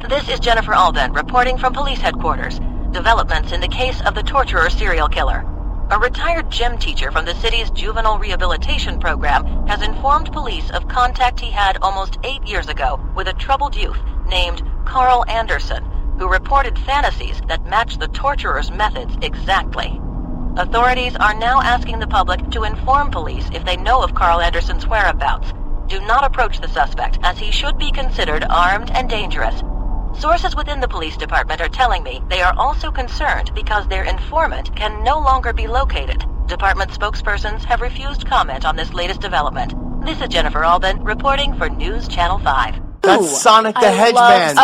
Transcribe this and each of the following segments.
This is Jennifer Alden reporting from police headquarters. Developments in the case of the torturer serial killer. A retired gym teacher from the city's juvenile rehabilitation program has informed police of contact he had almost 8 years ago with a troubled youth named Carl Anderson, who reported fantasies that match the torturer's methods exactly. Authorities are now asking the public to inform police if they know of Carl Anderson's whereabouts. Do not approach the suspect, as he should be considered armed and dangerous. Sources within the police department are telling me they are also concerned because their informant can no longer be located. Department spokespersons have refused comment on this latest development. This is Jennifer Alden reporting for News Channel 5. That's Sonic the Hedgehog.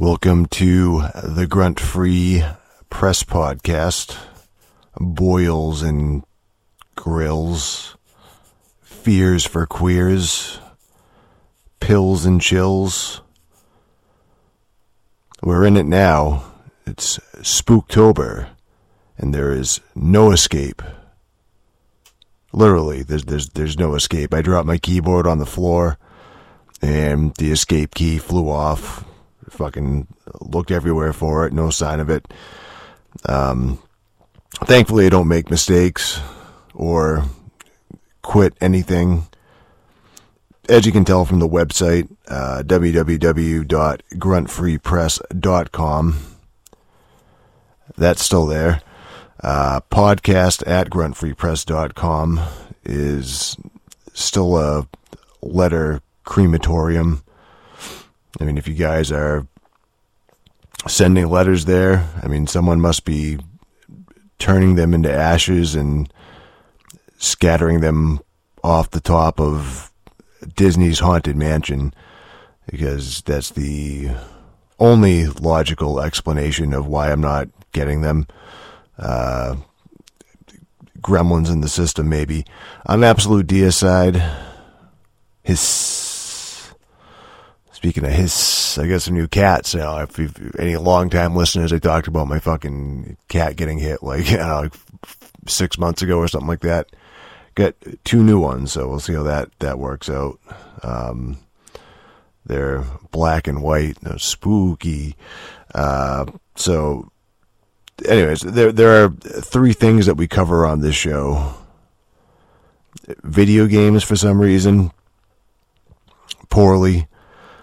Welcome to the Grunt Free Press Podcast. Boils and grills, fears for queers, pills and chills. We're in it now. It's Spooktober, and there is no escape. Literally, there's no escape. I dropped my keyboard on the floor, and the escape key flew off. Fucking looked everywhere for it, no sign of it. Thankfully, I don't make mistakes or quit anything. As you can tell from the website, www.gruntfreepress.com. That's still there. Podcast at gruntfreepress.com is still a letter crematorium. I mean, if you guys are sending letters there, I mean, someone must be turning them into ashes and scattering them off the top of Disney's Haunted Mansion, because that's the only logical explanation of why I'm not getting them. Gremlins in the system, maybe. On absolute deicide, speaking of hiss, I got some new cats. You know, if any long-time listeners, I talked about my fucking cat getting hit like 6 months ago or something like that. Got 2 new ones, so we'll see how that works out. They're black and white, spooky. So, anyways, there are 3 things that we cover on this show. Video games, for some reason, poorly.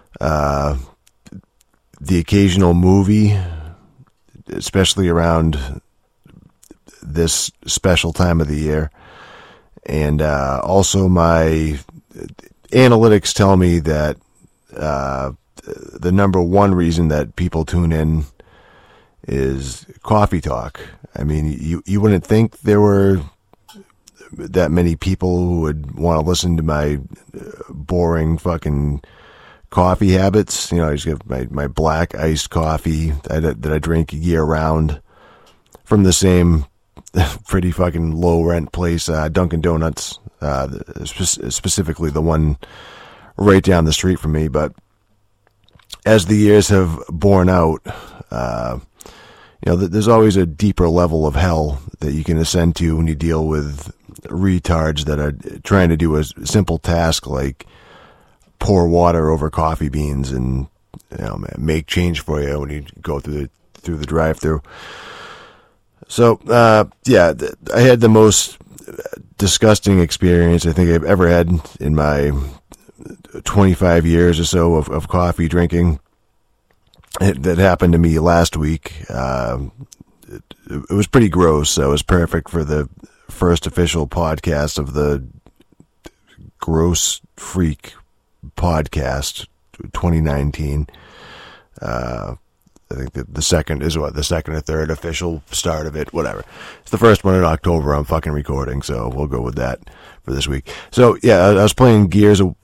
The occasional movie, especially around this special time of the year. And also my analytics tell me that the number 1 reason that people tune in is coffee talk. I mean, you wouldn't think there were that many people who would want to listen to my boring fucking coffee habits. You know, I just get my black iced coffee that I drink year round from the same pretty fucking low rent place, Dunkin' Donuts, specifically the one right down the street from me. But as the years have borne out, you know, there's always a deeper level of hell that you can ascend to when you deal with retards that are trying to do a simple task like pour water over coffee beans and, you know, make change for you when you go through the drive-thru. So, yeah, I had the most disgusting experience I think I've ever had in my 25 years or so of coffee drinking. That happened to me last week. It was pretty gross, so it was perfect for the first official podcast of the Gross Freak Podcast 2019. I think that the second is the second or third official start of it, whatever. It's the first one in October I'm fucking recording, so we'll go with that for this week. So yeah, I was playing Gears 5,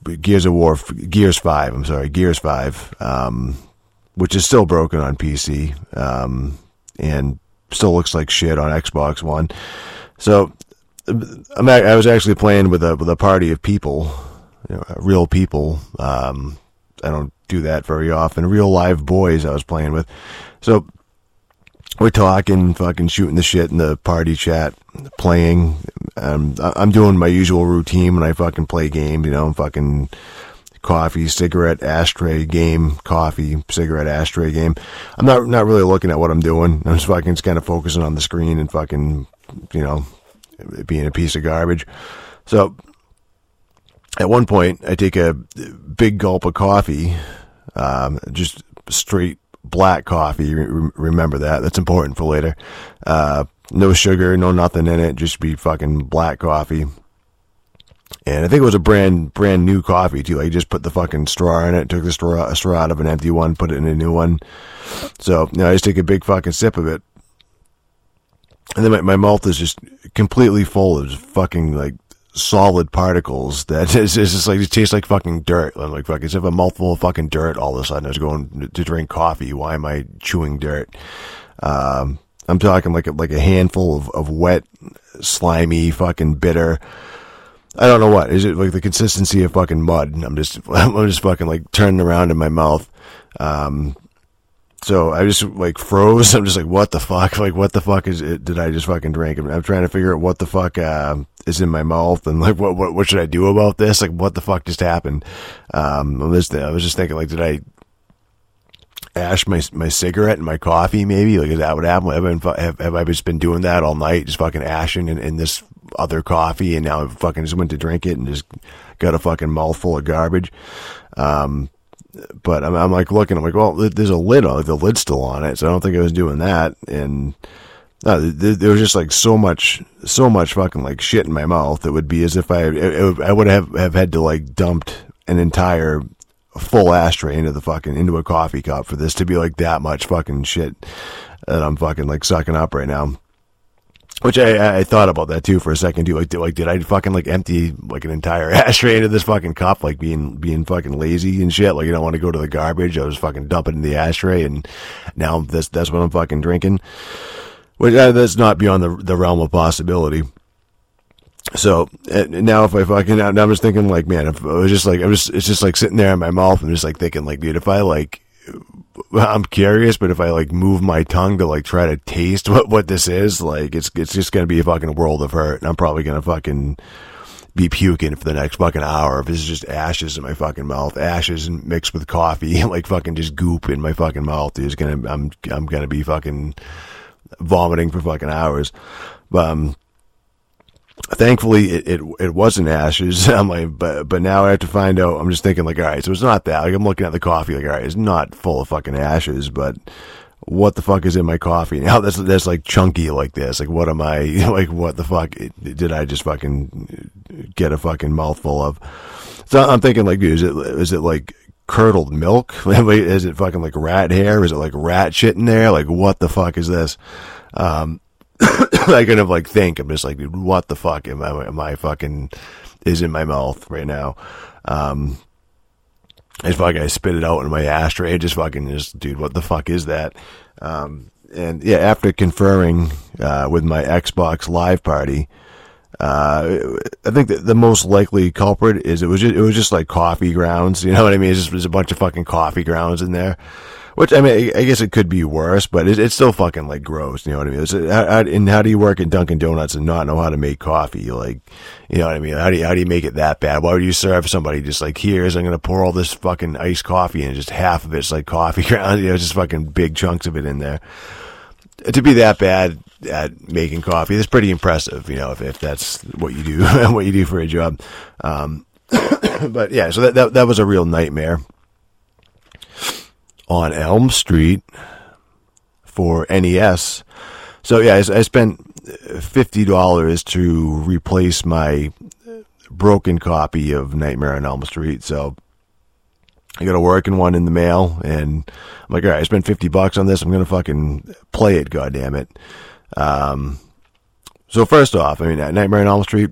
which is still broken on PC, and still looks like shit on Xbox One. So I was actually playing with a party of people, you know, real people. I don't do that very often. Real live boys I was playing with. So we're talking, fucking shooting the shit in the party chat, playing. I'm doing my usual routine when I fucking play games, you know, fucking coffee, cigarette, ashtray game, coffee, cigarette, ashtray game. I'm not really looking at what I'm doing. I'm just fucking kind of focusing on the screen and fucking, you know, being a piece of garbage. So at one point, I take a big gulp of coffee, just straight black coffee. Remember that. That's important for later. No sugar, no nothing in it. Just be fucking black coffee. And I think it was a brand new coffee too. I just put the fucking straw in it, took the straw out of an empty one, put it in a new one. So, you know, I just take a big fucking sip of it. And then my mouth is just completely full of fucking like solid particles that it's just like, it tastes like fucking dirt. I'm like, fuck, it's a mouthful of fucking dirt all of a sudden. I was going to drink coffee. Why am I chewing dirt? I'm talking like a handful of wet, slimy, fucking bitter. I don't know what. Is it like the consistency of fucking mud? I'm just fucking like turning around in my mouth. So I just like froze. I'm just like, what the fuck? Like, what the fuck is it? Did I just fucking drink? I'm trying to figure out what the fuck, is in my mouth, and like, what should I do about this? Like, what the fuck just happened? I was just thinking, like, did I ash my cigarette and my coffee? Maybe, like, is that what happened? Have I just been doing that all night, just fucking ashing in this other coffee, and now I fucking just went to drink it and just got a fucking mouthful of garbage? But I'm like looking, I'm like, well, there's a lid on it. The lid's still on it, so I don't think I was doing that. And there was just like so much fucking like shit in my mouth. It would be as if I would have had to like dumped an entire full ashtray into a coffee cup for this to be like that much fucking shit that I'm fucking like sucking up right now. Which I thought about that too for a second too. Like did I fucking like empty like an entire ashtray into this fucking cup, like being fucking lazy and shit? Like, you don't want to go to the garbage. I was fucking dumping in the ashtray, and now that's what I'm fucking drinking. Which that's not beyond the realm of possibility. So now if I fucking, now I'm just thinking like, man, if I was just like, it's just like sitting there in my mouth. I'm just like thinking like, dude, if I like, I'm curious, but if I like move my tongue to like try to taste what this is, like it's just gonna be a fucking world of hurt, and I'm probably gonna fucking be puking for the next fucking hour if it's just ashes in my fucking mouth, ashes mixed with coffee, like fucking just goop in my fucking mouth. I'm gonna be fucking vomiting for fucking hours. Thankfully, it wasn't ashes. I'm like, but now I have to find out. I'm just thinking like, all right, so it's not that. Like, I'm looking at the coffee, like, all right, it's not full of fucking ashes, but what the fuck is in my coffee now? That's like chunky like this. Like, what am I? Like, what the fuck did I just fucking get a fucking mouthful of? So I'm thinking like, dude, is it like curdled milk? Is it fucking like rat hair? Is it like rat shit in there? Like, what the fuck is this? I kind of like think, I'm just like, dude, what the fuck am I fucking is in my mouth right now? I spit it out in my ashtray. Dude, what the fuck is that? And yeah, after conferring, with my Xbox Live Party, I think that the most likely culprit is it was just like coffee grounds. You know what I mean? There's a bunch of fucking coffee grounds in there. Which, I mean, I guess it could be worse, but it's still fucking, like, gross, you know what I mean? And how do you work at Dunkin' Donuts and not know how to make coffee? Like, you know what I mean? How do you make it that bad? Why would you serve somebody just like, I'm gonna pour all this fucking iced coffee and just half of it's like coffee ground, you know, just fucking big chunks of it in there. To be that bad at making coffee, that's pretty impressive, you know, if that's what you do, what you do for a job. But yeah, so that was a real nightmare. On Elm Street for NES. So yeah, I spent $50 to replace my broken copy of Nightmare on Elm Street. So I got a working one in the mail, and I'm like, all right, I spent $50 on this. I'm gonna fucking play it, goddammit. So first off, I mean, Nightmare on Elm Street,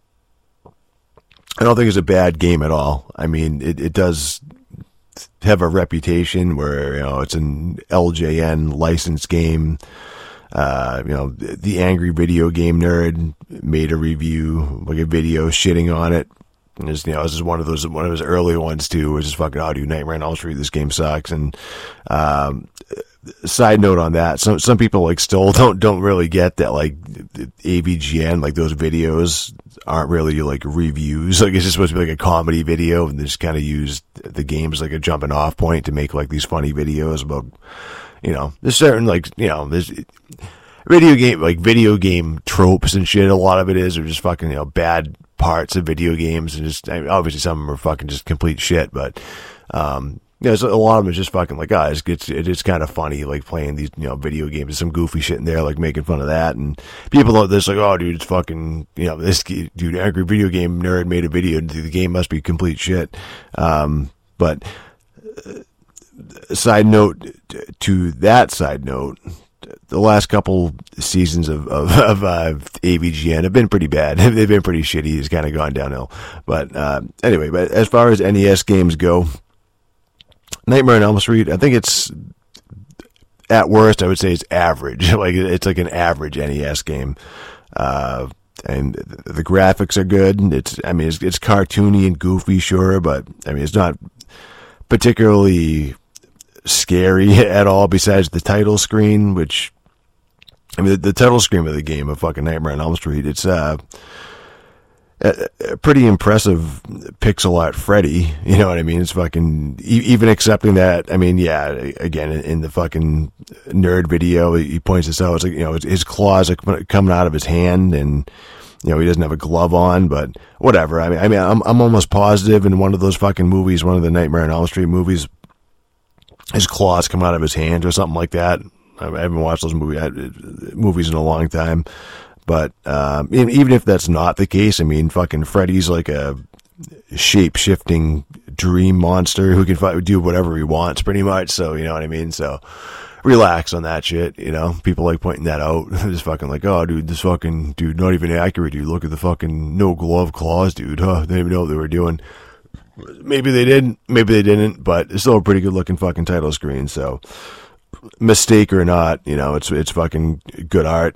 I don't think it's a bad game at all. I mean, it does have a reputation where, you know, it's an LJN licensed game. You know, the Angry Video Game Nerd made a review, like a video shitting on it. And this is one of his early ones too, which is fucking, oh, dude, Nightmare on Elm Street, this game sucks. And, side note on that, some people like still don't really get that, like, AVGN, like those videos aren't really like reviews. Like, it's just supposed to be like a comedy video, and they just kind of use the game as like a jumping off point to make like these funny videos about, you know, there's certain, like, you know, there's video game tropes and shit. A lot of it is, or just fucking, you know, bad parts of video games, and just, I mean, obviously some of them are fucking just complete shit, but, you know, so a lot of them is just fucking like, it's kind of funny, like playing these, you know, video games. There's some goofy shit in there, like making fun of that. And people are just like, oh, dude, it's fucking, you know, this dude, Angry Video Game Nerd made a video, and the game must be complete shit. But side note to that side note, the last couple seasons of AVGN have been pretty bad. They've been pretty shitty. It's kind of gone downhill. But anyway, but as far as NES games go, Nightmare on Elm Street, I think it's, at worst, I would say it's average. Like, it's like an average NES game. And the graphics are good. It's cartoony and goofy, sure, but I mean, it's not particularly scary at all, besides the title screen, which, I mean, the title screen of the game of fucking Nightmare on Elm Street, it's a pretty impressive pixel art Freddy, you know what I mean? It's fucking, even accepting that, I mean, yeah, again, in the fucking nerd video, he points this out, it's like, you know, his claws are coming out of his hand, and, you know, he doesn't have a glove on, but whatever. I mean, I'm almost positive in one of those fucking movies, one of the Nightmare on Elm Street movies, his claws come out of his hand or something like that. I haven't watched those movies in a long time. But even if that's not the case, I mean, fucking Freddy's like a shape-shifting dream monster who can do whatever he wants, pretty much. So, you know what I mean? So, relax on that shit, you know? People like pointing that out. Just fucking like, oh, dude, this fucking, dude, not even accurate, dude. Look at the fucking no-glove claws, dude. Huh? They didn't even know what they were doing. Maybe they did, maybe they didn't, but it's still a pretty good-looking fucking title screen, so mistake or not, you know, it's fucking good art.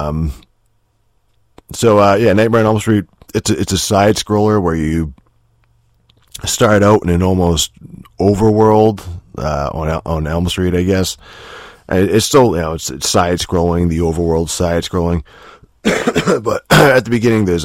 So, yeah, Nightmare on Elm Street, it's a side-scroller where you start out in an almost overworld on Elm Street, I guess. It's still, you know, it's side-scrolling, the overworld side-scrolling. But at the beginning, there's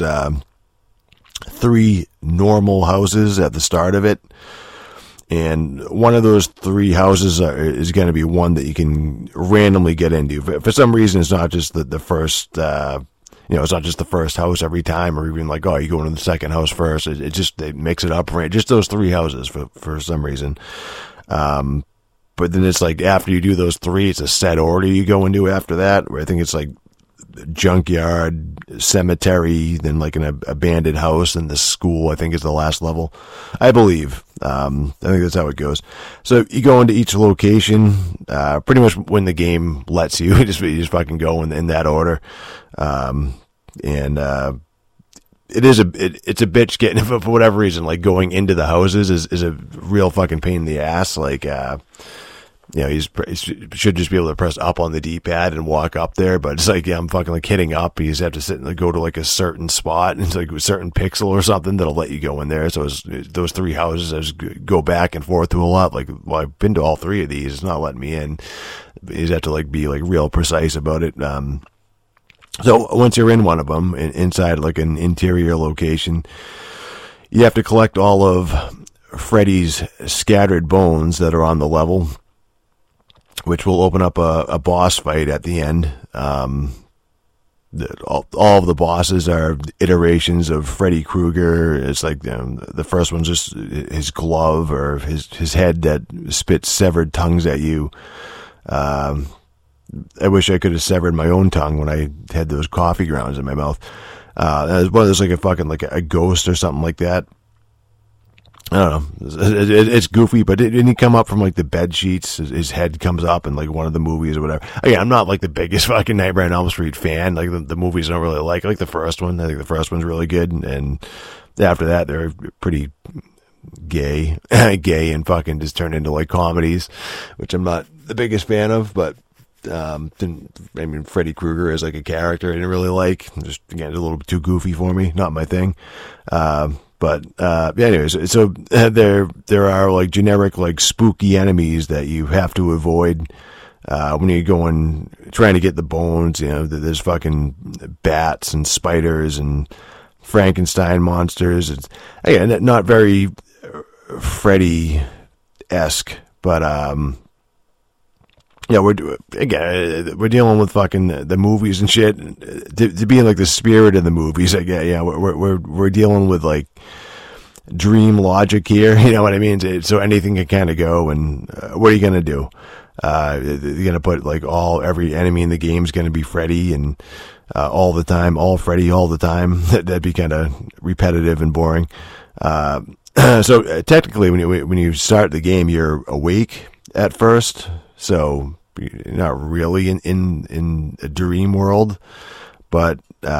3 normal houses at the start of it. And one of those 3 houses is going to be one that you can randomly get into. For some reason, it's not just the first... you know, it's not just the first house every time, or even like, oh, you go into the second house first. It just, they mix it up, right? Just those 3 houses for some reason. But then it's like, after you do those 3, it's a set order you go into after that, where I think it's like junkyard, cemetery, then like an abandoned house, and the school, I think, is the last level. I believe. I think that's how it goes. So you go into each location, pretty much when the game lets you, you just fucking go in that order. It's a bitch getting, for whatever reason, like going into the houses is a real fucking pain in the ass. Like, you know, he should just be able to press up on the D-pad and walk up there, but it's like, yeah, I'm fucking like hitting up. You just have to sit and like, go to like a certain spot, and it's like a certain pixel or something that'll let you go in there. So those 3 houses, I just go back and forth to a lot. Like, well, I've been to all 3 of these. It's not letting me in. You just have to like be like real precise about it. So once you're in one of them, inside like an interior location, you have to collect all of Freddy's scattered bones that are on the level, which will open up a boss fight at the end. All of the bosses are iterations of Freddy Krueger. It's like, the first one's just his glove or his head that spits severed tongues at you. I wish I could have severed my own tongue when I had those coffee grounds in my mouth. There's like a fucking, like a ghost or something like that. I don't know. It's goofy, but didn't he come up from like the bed sheets? His head comes up in like one of the movies or whatever. Again, I'm not like the biggest fucking Nightmare on Elm Street fan. Like the movies I don't really like. I like the first one. I think the first one's really good. And after that, they're pretty gay and fucking just turned into like comedies, which I'm not the biggest fan of, but Freddy Krueger as like a character I didn't really like. Just, again, a little bit too goofy for me. Not my thing. Anyways, so there are like generic like spooky enemies that you have to avoid when you're going trying to get the bones. You know, there's fucking bats and spiders and Frankenstein monsters. It's, again, not very Freddy-esque, but yeah, we're dealing with fucking the movies and shit to be in like the spirit of the movies. Like, yeah, we're dealing with like dream logic here. You know what I mean? So anything can kind of go. And what are you gonna do? You're gonna put like every enemy in the game is gonna be Freddy and all the time, all Freddy all the time. That'd be kind of repetitive and boring. So technically, when you start the game, you're awake at first. So You're not really in a dream world, but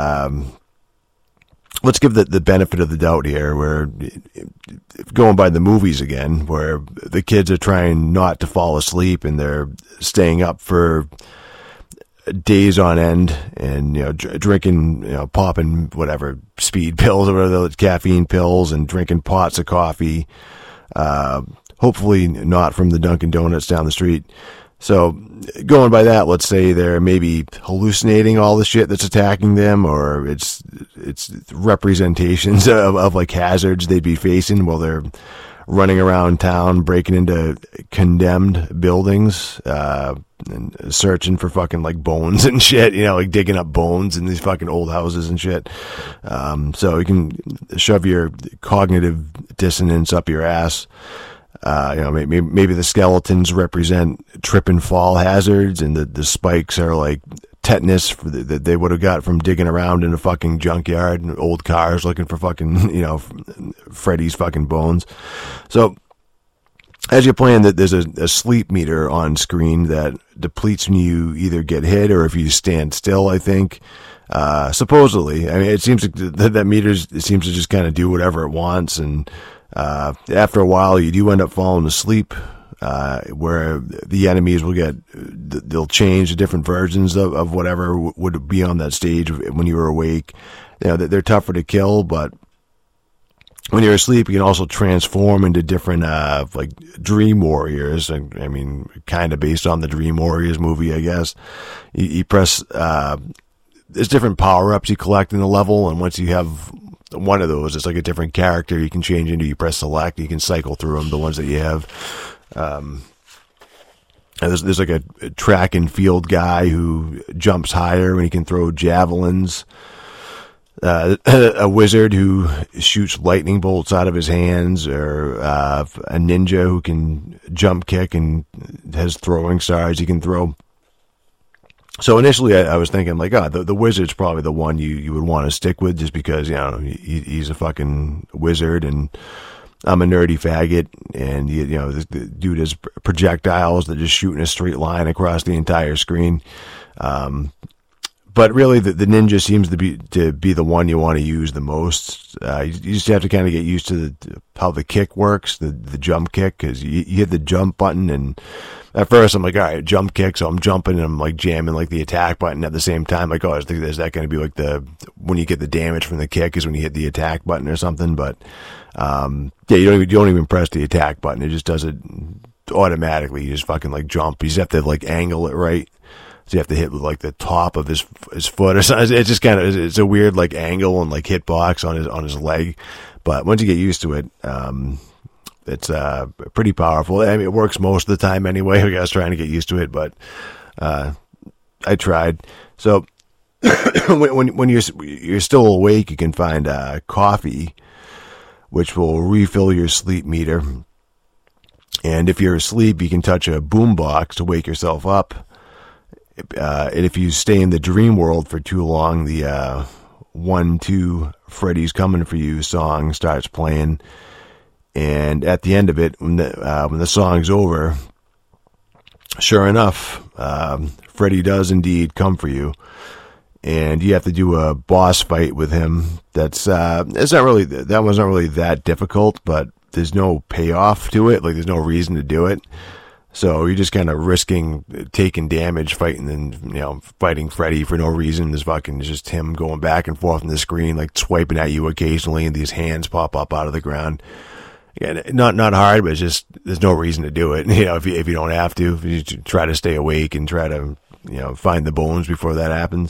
let's give the benefit of the doubt here, where going by the movies again, where the kids are trying not to fall asleep and they're staying up for days on end and, drinking, popping whatever speed pills or whatever, caffeine pills, and drinking pots of coffee, hopefully not from the Dunkin' Donuts down the street. So going by that, let's say they're maybe hallucinating all the shit that's attacking them, or it's representations of like hazards they'd be facing while they're running around town, breaking into condemned buildings, and searching for fucking like bones and shit, like digging up bones in these fucking old houses and shit. So you can shove your cognitive dissonance up your ass. Maybe the skeletons represent trip and fall hazards, and the spikes are like tetanus that they would have got from digging around in a fucking junkyard and old cars looking for fucking, Freddy's fucking bones. So as you're playing, that there's a sleep meter on screen that depletes when you either get hit or if you stand still, I think. Supposedly, I mean, it seems that meter seems to just kind of do whatever it wants, and after a while, you do end up falling asleep, where the enemies they'll change to different versions of whatever would be on that stage when you were awake. They're tougher to kill, but when you're asleep, you can also transform into different, like Dream Warriors. I mean, kind of based on the Dream Warriors movie, I guess. You press, there's different power-ups you collect in the level, and once you have one of those, it's like a different character you can change into. You press select, you can cycle through them, the ones that you have. There's like a track and field guy who jumps higher and he can throw javelins. A wizard who shoots lightning bolts out of his hands, or a ninja who can jump kick and has throwing stars he can throw. So initially I was thinking like, the wizard's probably the one you would want to stick with, just because, he's a fucking wizard and I'm a nerdy faggot, and the dude has projectiles that just shoot in a straight line across the entire screen. But really the ninja seems to be the one you want to use the most. You just have to kind of get used to how the kick works, the jump kick, because you hit the jump button, and at first I'm like, all right, jump kick, so I'm jumping and I'm like jamming like the attack button at the same time. Like, is that going to be like when you get the damage from the kick is when you hit the attack button or something? But you don't even press the attack button. It just does it automatically. You just fucking like jump. You just have to like angle it right. So you have to hit with like the top of his foot or something. It's just kind of, it's a weird like angle and like hitbox on his leg. But once you get used to it, it's pretty powerful. I mean, it works most of the time anyway. I was trying to get used to it, but I tried. So when you're still awake, you can find coffee, which will refill your sleep meter. And if you're asleep, you can touch a boombox to wake yourself up. And if you stay in the dream world for too long, the 1-2 Freddy's Coming For You song starts playing. And at the end of it, when the song's over, sure enough, Freddy does indeed come for you. And you have to do a boss fight with him. That one's not really that difficult, but there's no payoff to it. Like, there's no reason to do it. So you're just kind of risking taking damage, fighting Freddy for no reason. It's just him going back and forth on the screen, like swiping at you occasionally, and these hands pop up out of the ground. Again, not hard, but it's just, there's no reason to do it. If you don't have to, if you try to stay awake and try to, find the bones before that happens.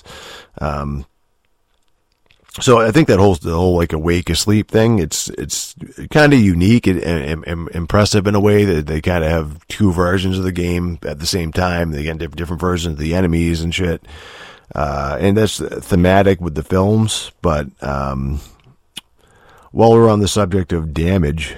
So I think the whole like awake asleep thing, it's kind of unique and impressive in a way that they kind of have two versions of the game at the same time. They get different versions of the enemies and shit. And that's thematic with the films. But while we're on the subject of damage,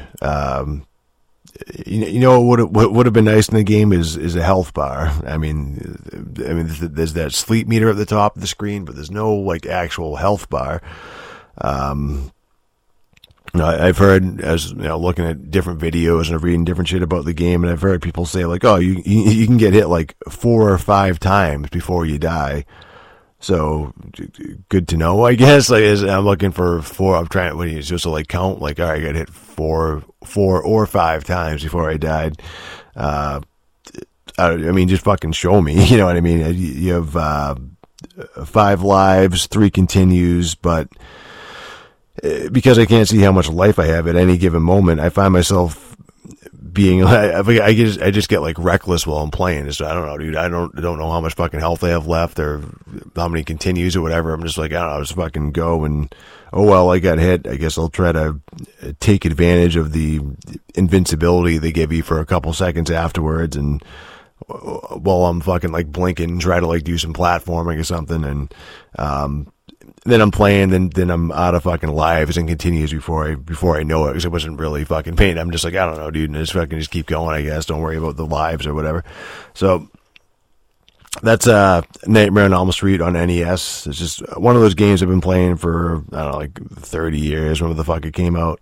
what would have been nice in the game is a health bar. I mean, there's that sleep meter at the top of the screen, but there's no like actual health bar. And I've heard, as looking at different videos and reading different shit about the game, and I've heard people say like, oh, you can get hit like 4 or 5 times before you die. So good to know, I guess. Like, I'm looking for 4. I'm trying just to like count. Like, all right, I got hit 4 or 5 times before I died. I mean, just fucking show me. You know what I mean? You have 5 lives, 3 continues, but because I can't see how much life I have at any given moment, I find myself being, I just get like reckless while I'm playing. So I don't know, dude. I don't know how much fucking health I have left or how many continues or whatever. I'm just like, I don't know, I'll just fucking go and, oh well, I got hit. I guess I'll try to take advantage of the invincibility they give you for a couple seconds afterwards, and while I'm fucking like blinking and try to like do some platforming or something, and then I'm playing, then I'm out of fucking lives and continues before I know it, because it wasn't really fucking pain. I'm just like, I don't know, dude, and just keep going, I guess. Don't worry about the lives or whatever. So that's Nightmare on Elm Street on NES. It's just one of those games I've been playing for, I don't know, like 30 years, whenever the fuck it came out.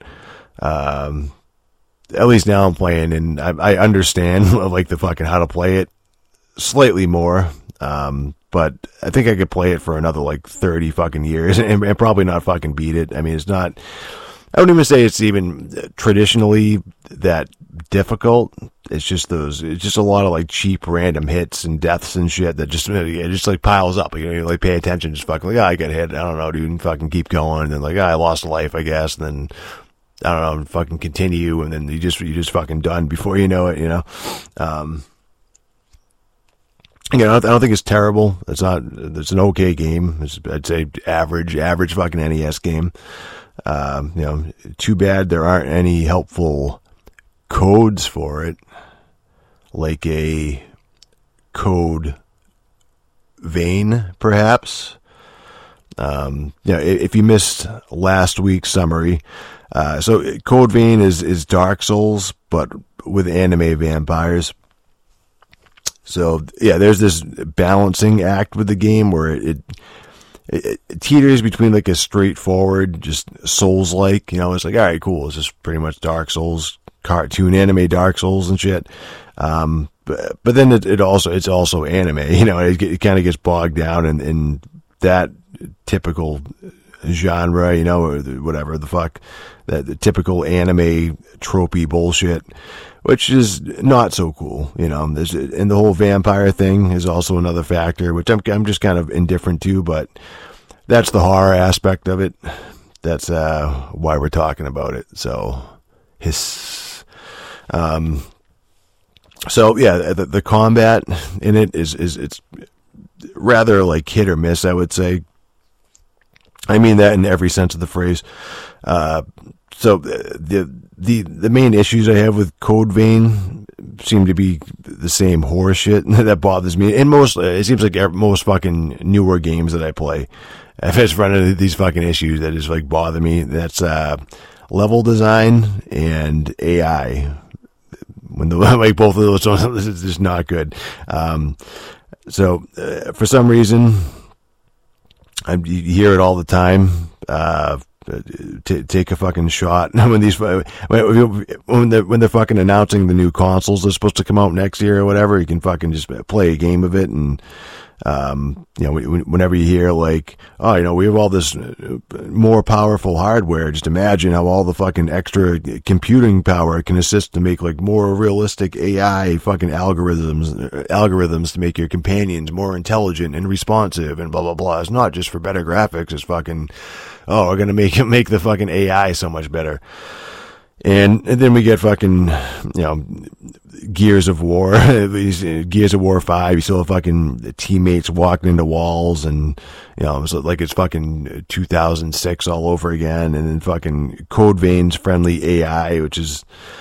At least now I'm playing, and I understand like the fucking how to play it slightly more. But I think I could play it for another like 30 fucking years and probably not fucking beat it. I mean, it's not, I wouldn't even say it's even traditionally that difficult. It's just a lot of like cheap random hits and deaths and shit that it just like piles up. You like pay attention, just fucking like, I got hit. I don't know, dude, and fucking keep going. And then like, I lost a life, I guess. And then, I don't know, fucking continue. And then you just fucking done before you know it, Again, I don't think it's terrible. It's an okay game. I'd say average fucking NES game. Too bad there aren't any helpful codes for it, like a code vein, perhaps. If you missed last week's summary, so Code Vein is Dark Souls, but with anime vampires. So yeah, there's this balancing act with the game where it teeters between like a straightforward, just Souls-like, it's like, all right, cool, it's just pretty much Dark Souls, cartoon anime Dark Souls and shit. But then it's also anime, it kind of gets bogged down in that typical genre, or whatever the fuck, the typical anime tropey bullshit, which is not so cool, and the whole vampire thing is also another factor, which I'm just kind of indifferent to, but that's the horror aspect of it. That's why we're talking about it. So, So yeah, the combat in it is it's rather like hit or miss, I would say. I mean that in every sense of the phrase. So the main issues I have with Code Vein seem to be the same horror shit that bothers me. And it seems like most fucking newer games that I play, I've just run into these fucking issues that just like bother me. That's level design and AI. When like both of those ones, it's just not good. So for some reason, you hear it all the time. Take a fucking shot when they're fucking announcing the new consoles that's supposed to come out next year or whatever. You can fucking just play a game of it, and whenever you hear like, oh, we have all this more powerful hardware, just imagine how all the fucking extra computing power can assist to make like more realistic AI fucking algorithms to make your companions more intelligent and responsive and blah blah blah. It's not just for better graphics. It's fucking, we're gonna make the fucking AI so much better. And then we get fucking, Gears of War, Gears of War 5, you still have fucking teammates walking into walls, and, it's like it's fucking 2006 all over again, and then fucking Code Vein's friendly AI, which is,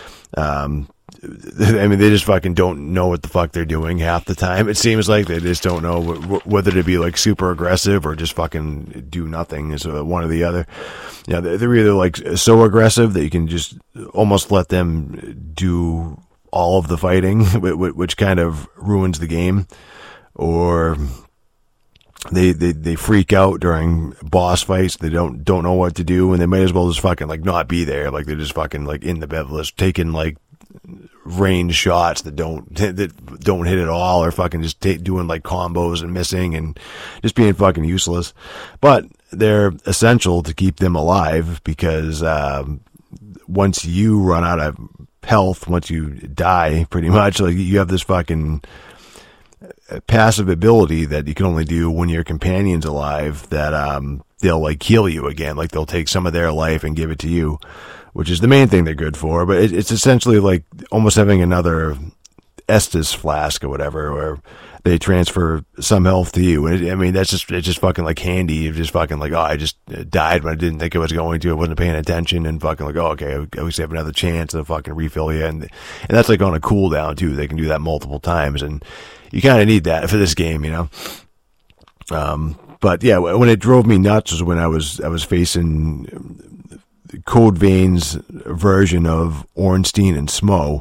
they just fucking don't know what the fuck they're doing half the time. It seems like they just don't know whether to be like super aggressive or just fucking do nothing. Is one or the other. They're either like so aggressive that you can just almost let them do all of the fighting, which kind of ruins the game, or they freak out during boss fights. They don't know what to do, and they might as well just fucking like not be there. Like they're just fucking like in the bedless, taking like range shots that don't hit at all, or fucking just doing like combos and missing and just being fucking useless. But they're essential to keep them alive, because once you run out of health, once you die, pretty much, like you have this fucking passive ability that you can only do when your companion's alive, that they'll like heal you again. Like they'll take some of their life and give it to you, which is the main thing they're good for. But it's essentially like almost having another Estus flask or whatever, where they transfer some health to you. And I mean, it's just fucking like handy. You're just fucking like, oh, I just died when I didn't think I was going to. I wasn't paying attention, and fucking like, oh, okay, I always have another chance to fucking refill you. And that's like on a cooldown too. They can do that multiple times, and you kind of need that for this game, you know? But yeah, when it drove me nuts was when I was facing Code Vein's version of Ornstein and Smo.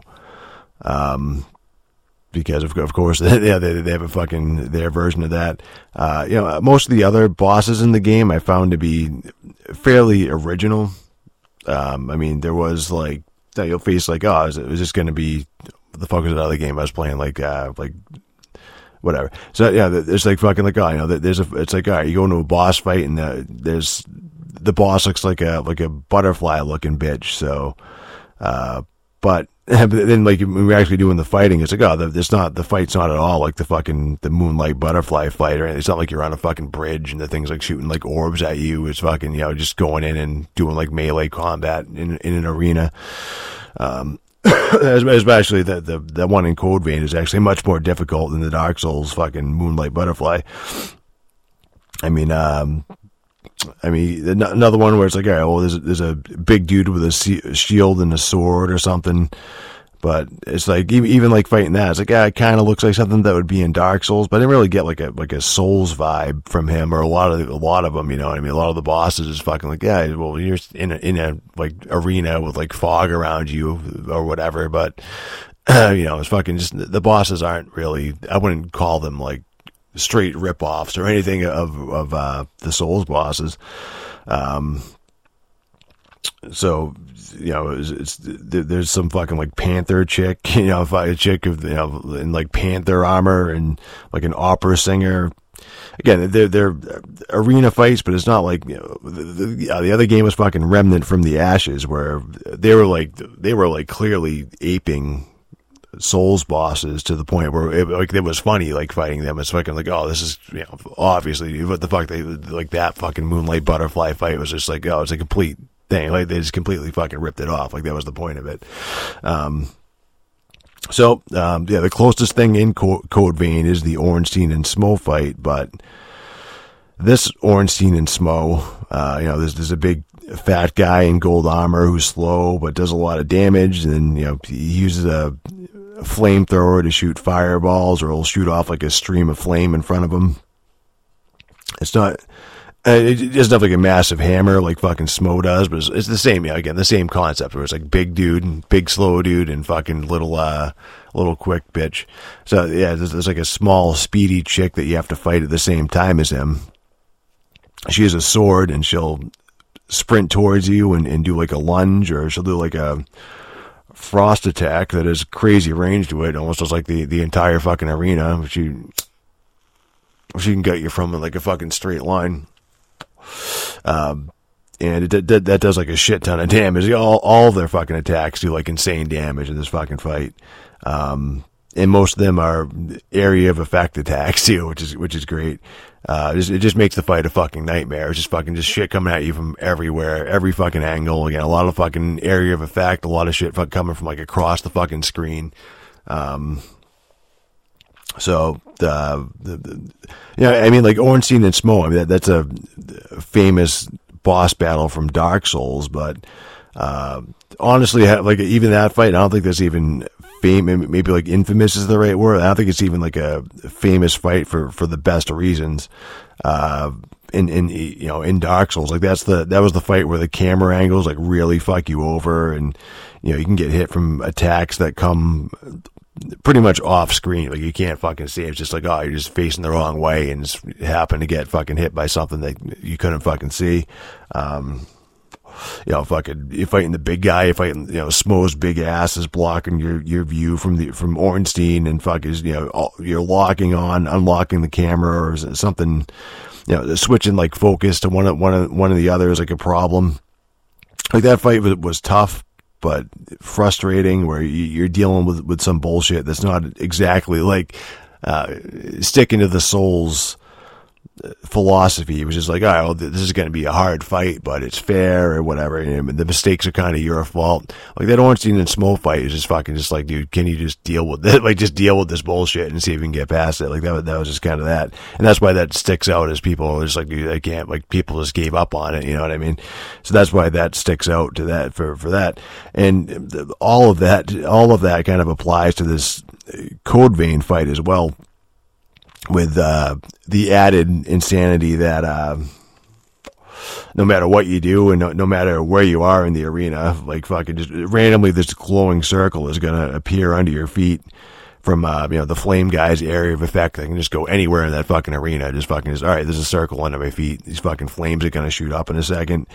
Because of course, they have a fucking their version of that. You know, most of the other bosses in the game I found to be fairly original. I mean, there was like, you'll face like, oh, is this going to be, what the fuck was that other game I was playing? Like whatever. So yeah, there's like fucking like, oh, you know, it's like, all right, you go into a boss fight and the boss looks like a butterfly looking bitch. So, but then like when we're actually doing the fighting, it's like, oh, the fight's not at all like the Moonlight Butterfly fight or anything. It's not like you're on a fucking bridge and the thing's like shooting like orbs at you. It's fucking, you know, just going in and doing like melee combat in an arena. Especially the one in Code Vein is actually much more difficult than the Dark Souls fucking Moonlight Butterfly. I mean, another one where it's like, all right, well, there's a big dude with a shield and a sword or something, but it's like even like fighting that, it's like, yeah, it kind of looks like something that would be in Dark Souls, but I didn't really get like a Souls vibe from him, or a lot of them, you know what I mean? A lot of the bosses is fucking like, yeah, well, you're in a like arena with like fog around you or whatever, but you know, it's fucking just, the bosses aren't really, I wouldn't call them like straight rip-offs or anything of the Souls bosses. So, you know, there's some fucking like Panther chick, you know, a chick of, you know, in like Panther armor and like an opera singer. Again, they're arena fights, but it's not like, you know, the other game was fucking Remnant from the Ashes, where they were like clearly aping Souls bosses to the point where it was funny, like fighting them. It's fucking like, oh, this is, you know, obviously what the fuck, they like that fucking Moonlight Butterfly fight was just like, oh, it's a complete thing. Like they just completely fucking ripped it off. Like that was the point of it. Yeah, the closest thing in Code Vein is the Ornstein and Smo fight, but this Ornstein and Smo, you know, there's a big fat guy in gold armor who's slow but does a lot of damage, and then, you know, he uses a flamethrower to shoot fireballs, or he'll shoot off like a stream of flame in front of him. It's not, it doesn't have like a massive hammer like fucking Smo does, but it's the same, yeah, again, the same concept, where it's like big dude and big slow dude and fucking little quick bitch. So yeah, there's like a small speedy chick that you have to fight at the same time as him. She has a sword and she'll sprint towards you and do like a lunge, or she'll do like a frost attack that has crazy range to it, almost like the entire fucking arena. She can get you from like a fucking straight line. And that does like a shit ton of damage. All their fucking attacks do like insane damage in this fucking fight. And most of them are area of effect attacks too, which is great. It just makes the fight a fucking nightmare. It's just shit coming at you from everywhere, every fucking angle. Again, a lot of fucking area of effect, a lot of shit coming from like across the fucking screen. So yeah, I mean, like Ornstein and Smo, I mean, that's a famous boss battle from Dark Souls, but honestly, like even that fight, I don't think that's even maybe like infamous is the right word. I don't think it's even like a famous fight for the best of reasons. In Dark Souls, like that was the fight where the camera angles like really fuck you over, and you know, you can get hit from attacks that come pretty much off screen. Like, you can't fucking see. It's just like, oh, you're just facing the wrong way and just happen to get fucking hit by something that you couldn't fucking see. Fucking, you're fighting the big guy, you're fighting, Smo's big ass is blocking your view from Ornstein, and you're locking on, unlocking the camera or something, switching like focus to one of the others, like a problem. Like, that fight was tough, but frustrating, where you're dealing with some bullshit that's not exactly like, sticking to the Soul's philosophy. It was just like, all right, well, this is going to be a hard fight, but it's fair or whatever. And the mistakes are kind of your fault. Like, that Ornstein and Smo fight is just fucking just like, dude, can you just deal with this? Like, just deal with this bullshit and see if you can get past it. Like, that was just kind of that. And that's why that sticks out, as people are just like, dude, I can't, like, people just gave up on it. You know what I mean? So that's why that sticks out to that, for that. And all of that kind of applies to this Code Vein fight as well, with the added insanity that no matter what you do and no matter where you are in the arena, like, fucking just randomly this glowing circle is going to appear under your feet from the flame guy's area of effect. They can just go anywhere in that fucking arena. All right, there's a circle under my feet. These fucking flames are going to shoot up in a second.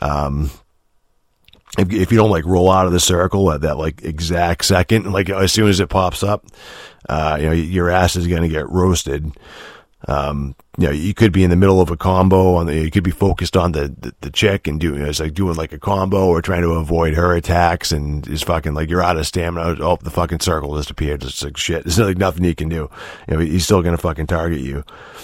If you don't, like, roll out of the circle at that, like, exact second, like, as soon as it pops up, your ass is going to get roasted. You could be in the middle of a combo you could be focused on the chick and doing like a combo, or trying to avoid her attacks, and just fucking, like, you're out of stamina. Oh, the fucking circle just appeared. It's like, shit. There's like nothing you can do. He's still going to fucking target you.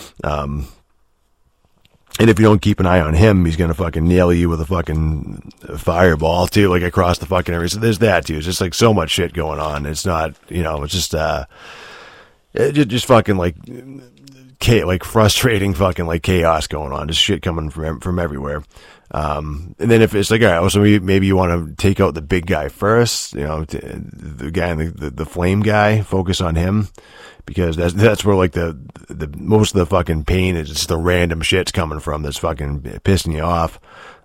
And if you don't keep an eye on him, he's going to fucking nail you with a fucking fireball too, like, across the fucking area. So there's that too. It's just like so much shit going on. It's not, it's just fucking like frustrating fucking like chaos going on. Just shit coming from everywhere. And then if it's like, all right, so maybe you want to take out the big guy first, the guy, the flame guy, focus on him. Because that's where, like, the most of the fucking pain is just the random shit's coming from, that's fucking pissing you off.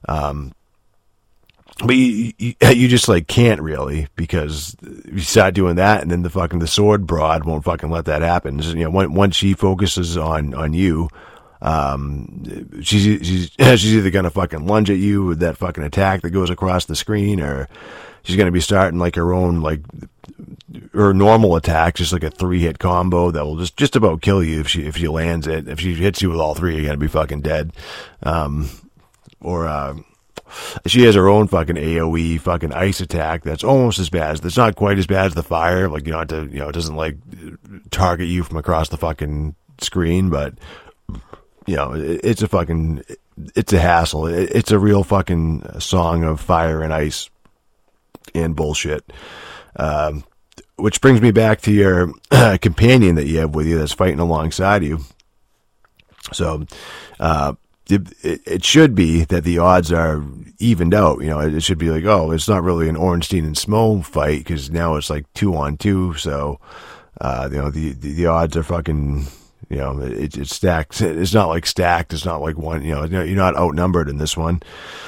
But you just, like, can't really, because you start doing that, and then the sword broad won't fucking let that happen. Just, once she focuses on you, she's either gonna fucking lunge at you with that fucking attack that goes across the screen, or she's gonna be starting, like, her own, like, her normal attack, just like a 3-hit combo that will just about kill you if she lands it. If she hits you with all 3, you're gonna be fucking dead. She has her own fucking AoE fucking ice attack that's almost as bad. That's not quite as bad as the fire. Like, it doesn't, like, target you from across the fucking screen, but it's a hassle. It's a real fucking song of fire and ice and bullshit. Which brings me back to your companion that you have with you that's fighting alongside you. So, it should be that the odds are evened out. It should be like, oh, it's not really an Ornstein and Smo fight, because now it's like 2-on-2. So, the odds are fucking, it's stacked. It's not like stacked. It's not like one, you're not outnumbered in this one.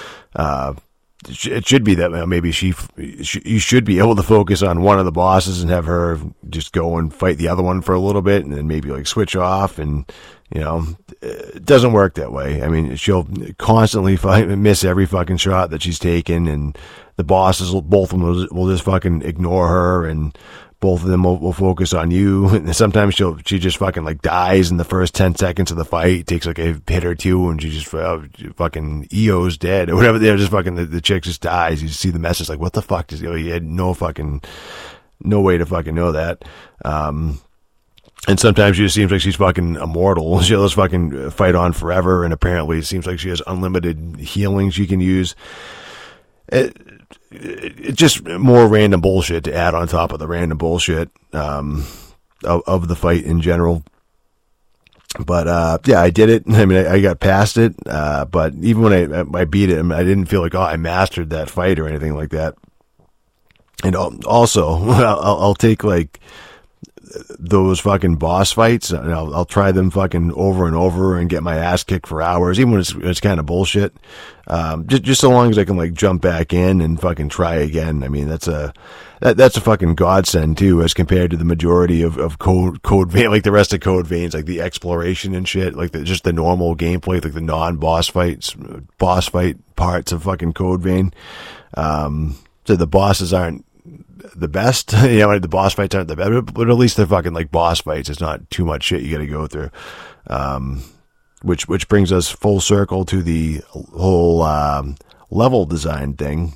It should be that maybe you should be able to focus on one of the bosses and have her just go and fight the other one for a little bit, and then maybe, like, switch off. And it doesn't work that way. I mean, she'll constantly miss every fucking shot that she's taken, and the bosses, both of them will just fucking ignore her, and both of them will focus on you. And sometimes she just fucking, like, dies in the first 10 seconds of the fight. It takes, like, a hit or two, and she just fucking EO's dead or whatever. They're just fucking, the chick just dies. You see the message, like, what the fuck? You had no way to fucking know that. And sometimes she just seems like she's fucking immortal. She'll just fucking fight on forever, and apparently it seems like she has unlimited healing she can use. It's just more random bullshit to add on top of the random bullshit of the fight in general. But yeah, I did it. I mean, I got past it. But even when I beat it, I didn't feel like, oh, I mastered that fight or anything like that. And also, I'll take, like, those fucking boss fights, and I'll try them fucking over and over and get my ass kicked for hours, even when it's kind of bullshit. Just so long as I can like jump back in and fucking try again. I mean, that's a fucking godsend too, as compared to the majority of Code Vein, like the rest of Code Veins, like the exploration and shit, like just the normal gameplay, like the boss fight parts of fucking Code Vein. So the bosses aren't the best, the boss fights aren't the best, but at least they're fucking like boss fights. It's not too much shit you got to go through. Which brings us full circle to the whole level design thing.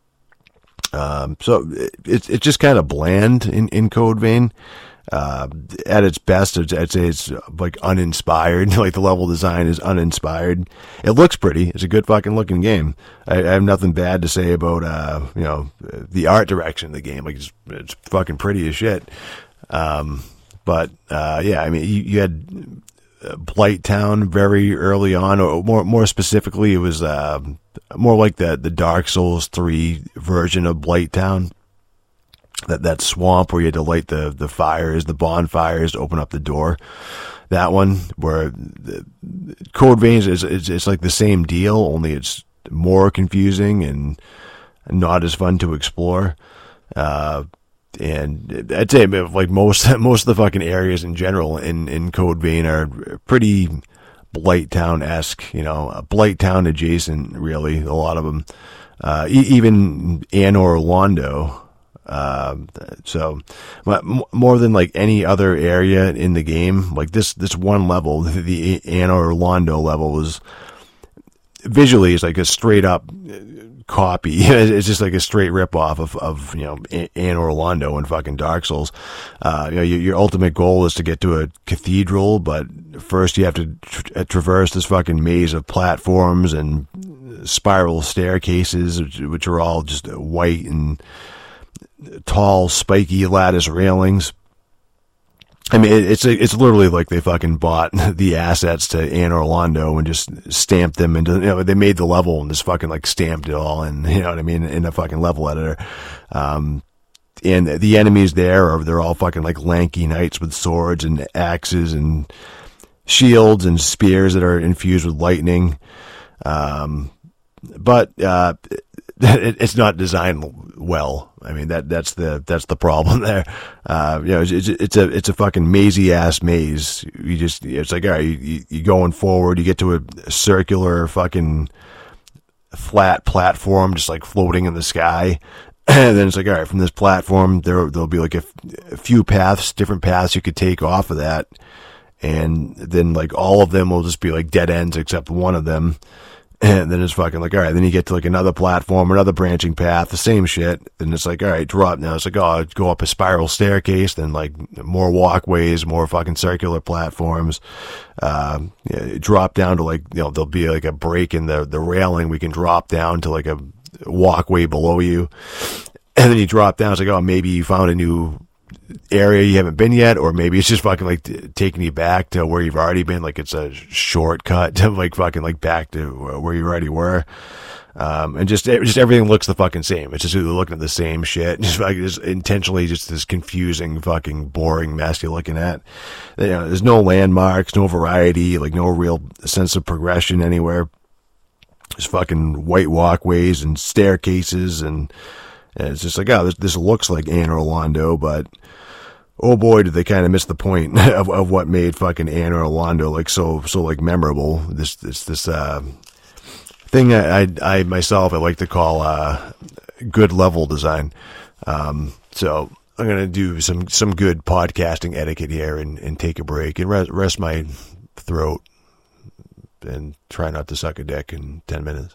So it's just kind of bland in Code Vein. At its best, I'd say it's like uninspired. Like the level design is uninspired. It looks pretty. It's a good fucking looking game. I have nothing bad to say about the art direction of the game. Like it's fucking pretty as shit. But I mean, you had Blight Town very early on, or more specifically, it was more like the Dark Souls 3 version of Blight Town. That swamp where you had to light the fires, the bonfires to open up the door. That one, where the Code Veins it's like the same deal, only it's more confusing and not as fun to explore. And I'd say like most of the fucking areas in general in Code Vein are pretty Blight Town-esque, Blight Town adjacent, really, a lot of them. Even Anor Londo. So more than like any other area in the game, like this one level, the Anor Londo level, was visually is like a straight up copy. It's just like a straight rip off of Anor Londo and fucking Dark Souls. Your ultimate goal is to get to a cathedral, but first you have to traverse this fucking maze of platforms and spiral staircases, which are all just white and tall, spiky lattice railings. I mean, it's literally like they fucking bought the assets to Anor Londo and just stamped them into, they made the level and just fucking like stamped it all in, in a fucking level editor. And the enemies they're all fucking like lanky knights with swords and axes and shields and spears that are infused with lightning. But it's not designed well. I mean, that's the problem there. It's a fucking mazy ass maze. It's like, all right, you going forward, you get to a circular fucking flat platform, just like floating in the sky. And then it's like, all right, from this platform, there'll be like a few different paths you could take off of that. And then like all of them will just be like dead ends except one of them. And then it's fucking like, all right, then you get to like another platform, another branching path, the same shit. And it's like, all right, drop now. It's like, oh, go up a spiral staircase, then like more walkways, more fucking circular platforms. Drop down to like, there'll be like a break in the railing. We can drop down to like a walkway below you. And then you drop down. It's like, oh, maybe you found a new area you haven't been yet, or maybe it's just fucking like taking you back to where you've already been, like it's a shortcut to like fucking like back to where you already were. And just everything looks the fucking same. It's just you're looking at the same shit. Just like just intentionally just this confusing fucking boring mess you're looking at. There's no landmarks, no variety, like no real sense of progression anywhere. There's fucking white walkways and staircases, and it's just like, oh, this looks like Anor Londo, but oh boy, did they kind of miss the point of what made fucking Anor Londo like so like memorable. This thing I myself I like to call good level design. So I'm gonna do some good podcasting etiquette here and take a break and rest my throat and try not to suck a dick in 10 minutes.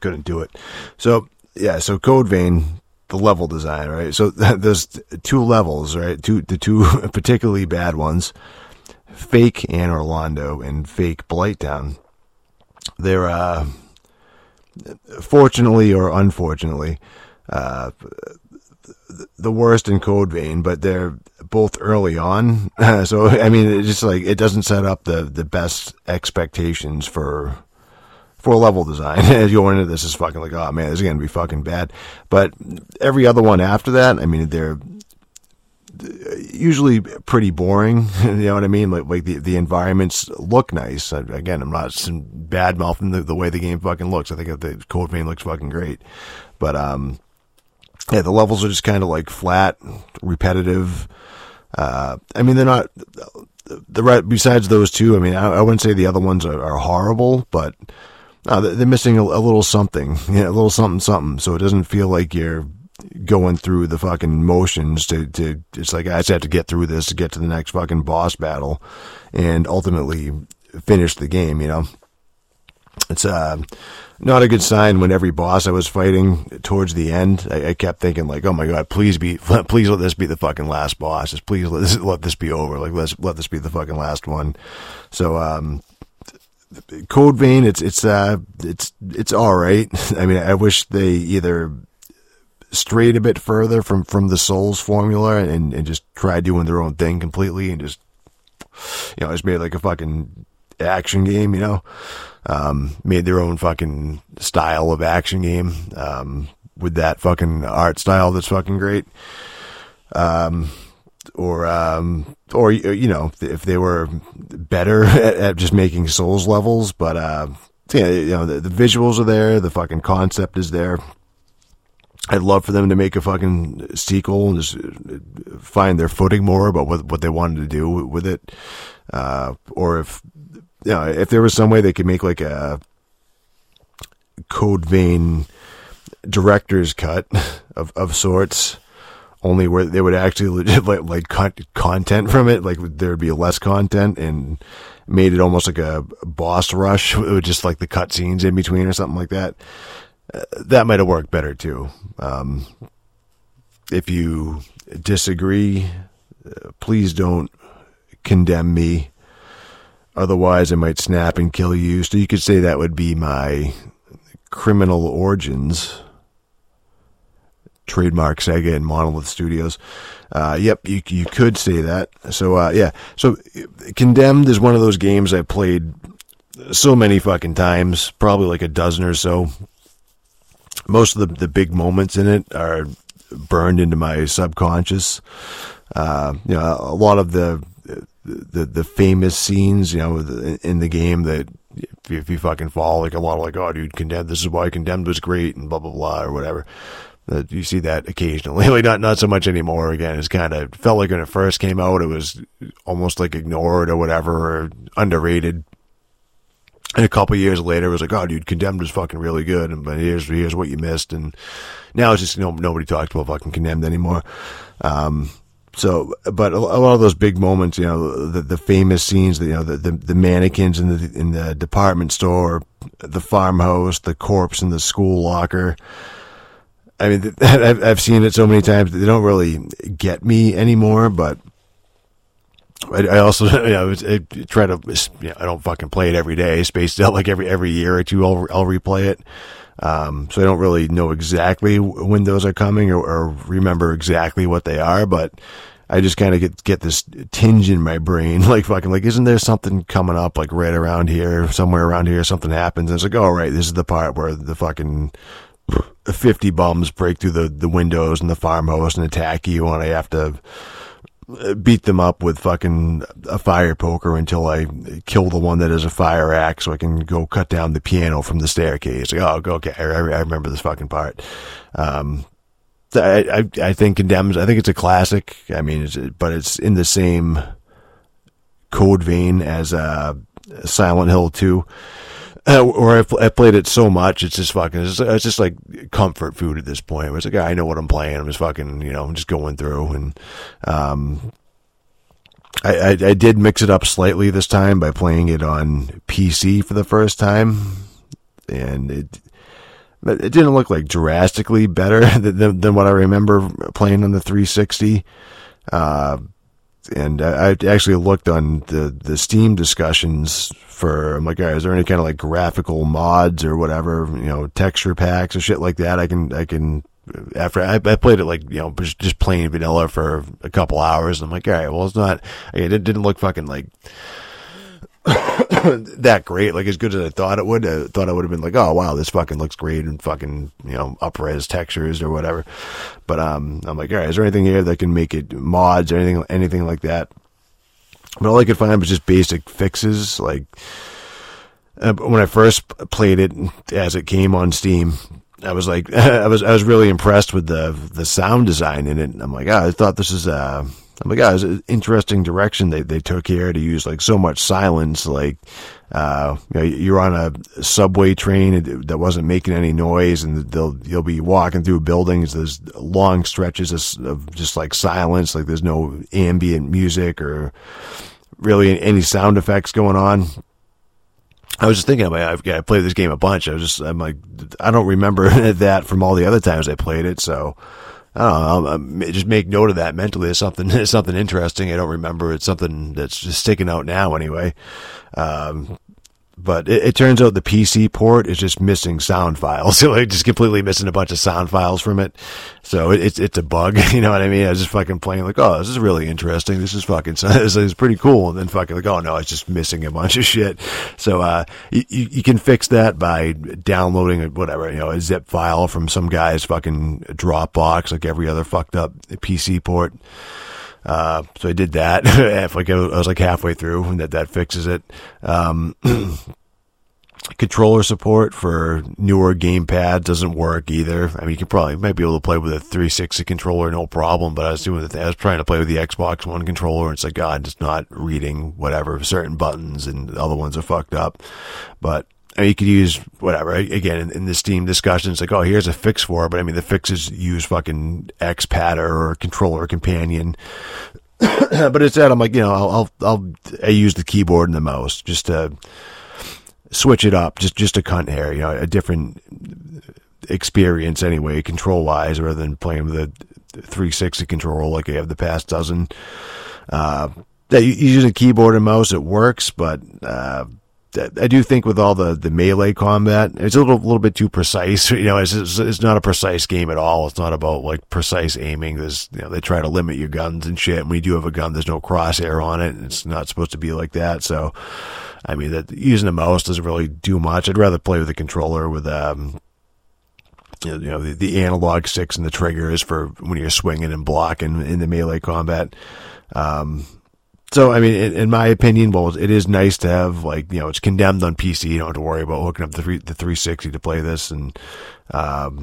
couldn't do it. So yeah, so Code Vein, the level design, right? So there's 2 levels, right? The two particularly bad ones, Fake Anne Orlando and Fake Blighttown. They're fortunately or unfortunately the worst in Code Vein, but they're both early on. So I mean, it's just like it doesn't set up the best expectations for level design. As you go into this, is fucking like, oh man, this is gonna be fucking bad. But every other one after that, I mean, they're usually pretty boring. You know what I mean? Like the environments look nice. Again, I'm not bad mouthing the way the game fucking looks. I think the Code Vein looks fucking great. But yeah, the levels are just kind of like flat, repetitive. I mean, they're not besides those 2. I mean, I wouldn't say the other ones are horrible, but they're missing a little something, a little something. So it doesn't feel like you're going through the fucking motions to it's like, I just have to get through this to get to the next fucking boss battle and ultimately finish the game, It's not a good sign when every boss I was fighting towards the end, I kept thinking like, oh my god, please let this be the fucking last boss. Just please let this be over. Like let this be the fucking last one. So Code Vein, it's all right. I mean, I wish they either strayed a bit further from the Souls formula and just tried doing their own thing completely and just just made like a fucking action game, made their own fucking style of action game, with that fucking art style that's fucking great. Or if they were better at just making Souls levels, but the visuals are there, the fucking concept is there. I'd love for them to make a fucking sequel and just find their footing more about what they wanted to do with it. Or if there was some way they could make like a Code Vein director's cut of sorts, only where they would actually like content from it, like there'd be less content and made it almost like a boss rush with just like the cutscenes in between or something like that. That might have worked better too. If you disagree, please don't condemn me. Otherwise, I might snap and kill you. So you could say that would be my criminal origins. Trademark Sega and Monolith Studios. Yep, you could say that. So, yeah. So, Condemned is one of those games I played so many fucking times, probably like a dozen or so. Most of the big moments in it are burned into my subconscious. A lot of the famous scenes, in the game that if you fucking follow, like a lot of like, oh dude, Condemned, this is why Condemned was great and blah, blah, blah, or whatever. You see that occasionally, like not so much anymore. Again, it's kind of felt like when it first came out, it was almost like ignored or whatever, or underrated. And a couple years later, it was like, oh, dude, Condemned was fucking really good, but here's what you missed. And now it's just nobody talks about fucking Condemned anymore. So, but a lot of those big moments, the famous scenes, the mannequins in the department store, the farmhouse, the corpse in the school locker. I mean, I've seen it so many times that they don't really get me anymore, but I also, I try to, I don't fucking play it every day, spaced out like every year or two, I'll replay it. So I don't really know exactly when those are coming or remember exactly what they are, but I just kind of get this tinge in my brain, like fucking, like, isn't there something coming up, like right around here, somewhere around here, something happens, and it's like, oh, right, this is the part where the fucking 50 bums break through the windows in the farmhouse and attack you, and I have to beat them up with fucking a fire poker until I kill the one that is a fire axe so I can go cut down the piano from the staircase. Like, oh, okay, I remember this fucking part. I think Condemned, I think it's a classic. I mean, but it's in the same code vein as Silent Hill 2. Or I played it so much, it's just fucking, it's just like comfort food at this point. It's like, I know what I'm playing. I'm just fucking, I'm just going through. And, I did mix it up slightly this time by playing it on PC for the first time. And But it didn't look like drastically better than what I remember playing on the 360. And I actually looked on the Steam discussions I'm like, all right, is there any kind of like graphical mods or whatever, texture packs or shit like that? I can, after I played it like, just plain vanilla for a couple hours. And I'm like, all right, well, it didn't look fucking like that great, like as good as I thought it would. I thought I would have been like, oh wow, this fucking looks great and fucking, up-res textures or whatever. But, I'm like, all right, is there anything here that can make it mods or anything like that? But all I could find was just basic fixes. Like, when I first played it as it came on Steam, I was like, I was really impressed with the sound design in it. I'm like, I thought this is, it's an interesting direction they took here to use like so much silence. Like, you're on a subway train that wasn't making any noise, and you'll be walking through buildings. There's long stretches of just like silence. Like there's no ambient music or really any sound effects going on. I was just thinking, I played this game a bunch. I'm like, I don't remember that from all the other times I played it. So, I don't know, I'll just make note of that mentally as something interesting. I don't remember. It's something that's just sticking out now anyway. But it turns out the PC port is just missing sound files. So like just completely missing a bunch of sound files from it. So it's a bug. You know what I mean? I was just fucking playing like, oh, this is really interesting. This is fucking, this is pretty cool. And then fucking like, oh no, it's just missing a bunch of shit. So, you can fix that by downloading a zip file from some guy's fucking Dropbox, like every other fucked up PC port. So I did that. I was like halfway through, and that fixes it. Controller support for newer gamepad doesn't work either. I mean, you might be able to play with a 360 controller, no problem. But I was trying to play with the Xbox One controller, and it's like, God, it's not reading certain buttons, and the other ones are fucked up. But I mean, you could use whatever. Again, in the Steam discussion, it's like, oh, here's a fix for it. But I mean, the fixes use fucking X-Padder or Controller Companion. But instead, I'm like, I use the keyboard and the mouse just to switch it up, just a cunt hair, a different experience anyway, control wise, rather than playing with a 360 controller like I have the past dozen. Using a keyboard and mouse, it works, but I do think with all the melee combat, it's a little bit too precise. It's not a precise game at all. It's not about like precise aiming. They try to limit your guns and shit. When you do have a gun, there's no crosshair on it. It's not supposed to be like that. So, I mean, that using a mouse doesn't really do much. I'd rather play with a controller with, the analog sticks and the triggers for when you're swinging and blocking in the melee combat. So, I mean, in my opinion, well, it is nice to have, like, it's condemned on PC. You don't have to worry about hooking up the 360 to play this. And, but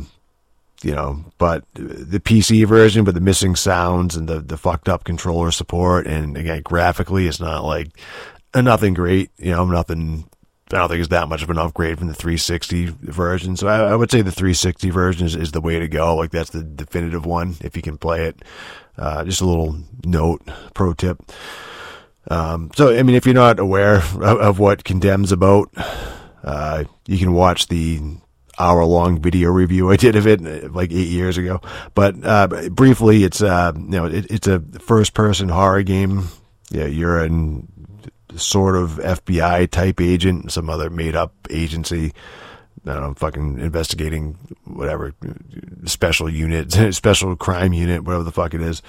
the PC version with the missing sounds and the fucked up controller support, and again, graphically, it's not like nothing great, nothing. I don't think it's that much of an upgrade from the 360 version. So I would say the 360 version is the way to go. Like, that's the definitive one if you can play it. Just a little note, pro tip. So, I mean, if you're not aware of what Condemn's about, you can watch the hour-long video review I did of it like 8 years ago. But briefly, it's it's a first-person horror game. Yeah, you're a sort of FBI type agent, some other made-up agency. I don't know, fucking investigating whatever special unit, special crime unit, whatever the fuck it is.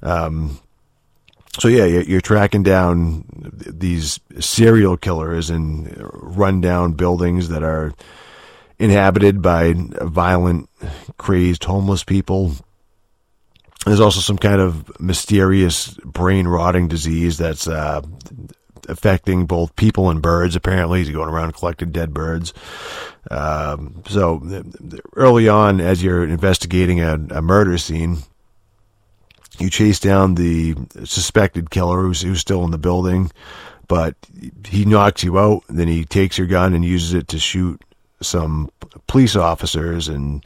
So yeah, you're tracking down these serial killers in rundown buildings that are inhabited by violent, crazed homeless people. There's also some kind of mysterious brain-rotting disease that's affecting both people and birds. Apparently, he's going around collecting dead birds. So early on, as you're investigating a murder scene, you chase down the suspected killer who's still in the building, but he knocks you out, and then he takes your gun and uses it to shoot some police officers, and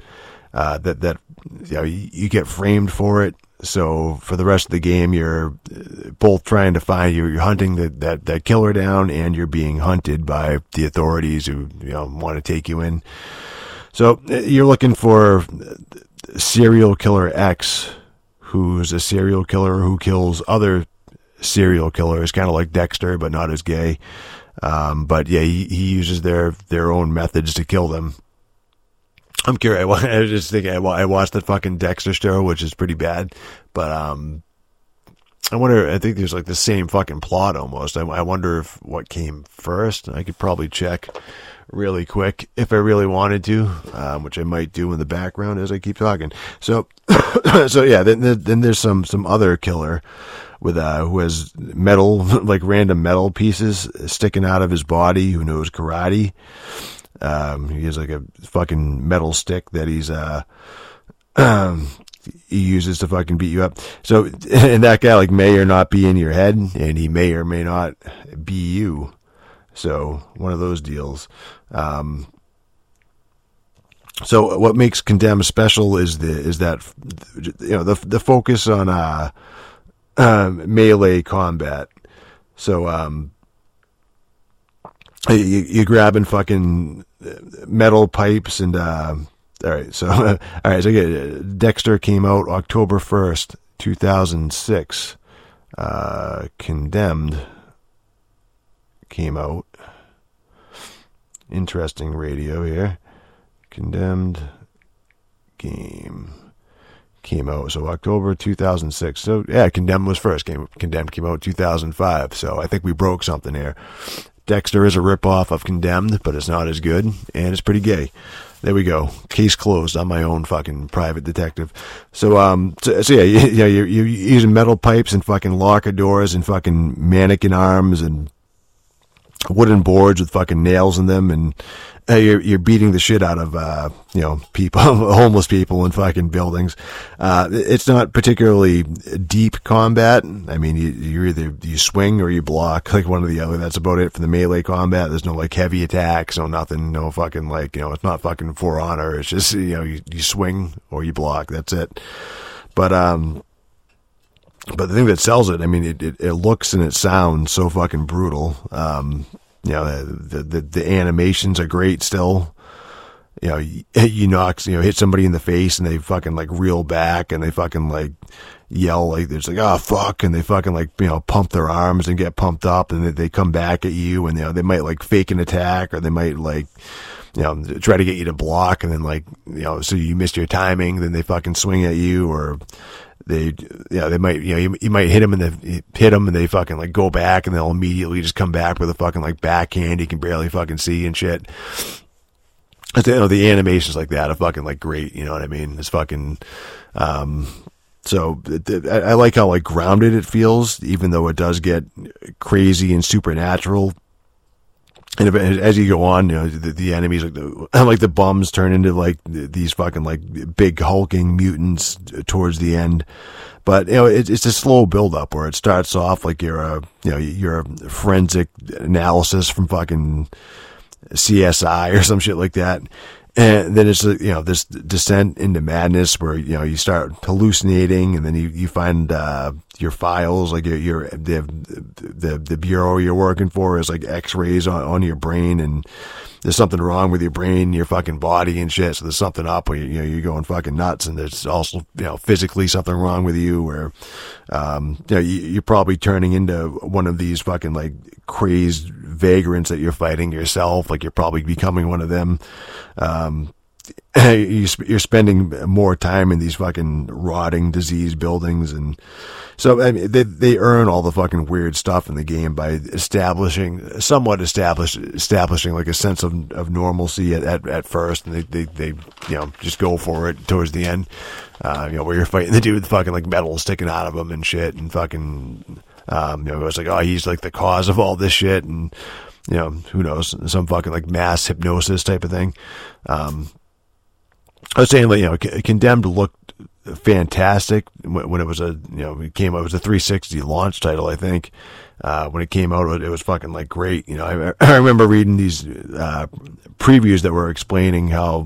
you get framed for it. So for the rest of the game, you're both trying to find you're hunting that killer down, and you're being hunted by the authorities who want to take you in. So you're looking for Serial Killer X, who's a serial killer who kills other serial killers, kind of like Dexter, but not as gay. But yeah, he uses their own methods to kill them. I'm curious. I was just thinking, I watched that fucking Dexter show, which is pretty bad, but I wonder, I think there's like the same fucking plot almost. I wonder if what came first. I could probably check really quick if I really wanted to, which I might do in the background as I keep talking. So, so yeah, then there's some other killer with, who has metal, like random metal pieces sticking out of his body, who knows karate. He has like a fucking metal stick that he uses to fucking beat you up. So, and that guy like may or not be in your head, and he may or may not be you. So one of those deals. So what makes Condemned special is that you know the focus on melee combat. So you're grabbing fucking metal pipes and all right, so all right, so again, Dexter came out October 1st, 2006. Condemned came out. Interesting radio here. Condemned game came out, so October 2006. So yeah, Condemned was first. Condemned came out 2005. So I think we broke something here. Dexter is a ripoff of Condemned, but it's not as good, and it's pretty gay. There we go. Case closed. I'm my own fucking private detective. So yeah, you're using metal pipes and fucking locker doors and fucking mannequin arms and wooden boards with fucking nails in them, and you're beating the shit out of people, homeless people in fucking buildings. It's not particularly deep combat. I mean, you swing or you block, like one or the other. That's about it for the melee combat. There's no like heavy attacks, no nothing, no fucking like it's not fucking For Honor. It's just you swing or you block. That's it. But the thing that sells it, I mean, it looks and it sounds so fucking brutal. The animations are great still. You hit somebody in the face and they fucking like reel back and they fucking like yell like there's like, oh fuck, and they fucking like, pump their arms and get pumped up, and they come back at you, and they might like fake an attack, or they might like, try to get you to block, and then like, so you missed your timing, then they fucking swing at you, or they might, you might hit them and they fucking like go back, and they'll immediately just come back with a fucking like backhand you can barely fucking see and shit. The animations like that are fucking like great, you know what I mean? It's fucking, so I like how like grounded it feels, even though it does get crazy and supernatural. And as you go on, the enemies like the bums turn into like these fucking like big hulking mutants towards the end. But it's a slow build up where it starts off like you're a forensic analysis from fucking CSI or some shit like that. And then it's this descent into madness where you start hallucinating, and then you find your files, like the bureau you're working for is like X-rays on your brain, and there's something wrong with your brain, your fucking body and shit. So there's something up where you're going fucking nuts, and there's also physically something wrong with you, where you're probably turning into one of these fucking like crazed vagrants that you're fighting yourself. Like you're probably becoming one of them. You're spending more time in these fucking rotting, diseased buildings, and so I mean, they earn all the fucking weird stuff in the game by establishing like a sense of normalcy at first, and they just go for it towards the end. Where you're fighting the dude with fucking like metal sticking out of him and shit, and fucking it's like, oh, he's like the cause of all this shit, and who knows, some fucking like mass hypnosis type of thing. I was saying, like, Condemned looked fantastic when it was it came out. It was a 360 launch title, I think. When it came out, it was fucking like great. I remember reading these previews that were explaining how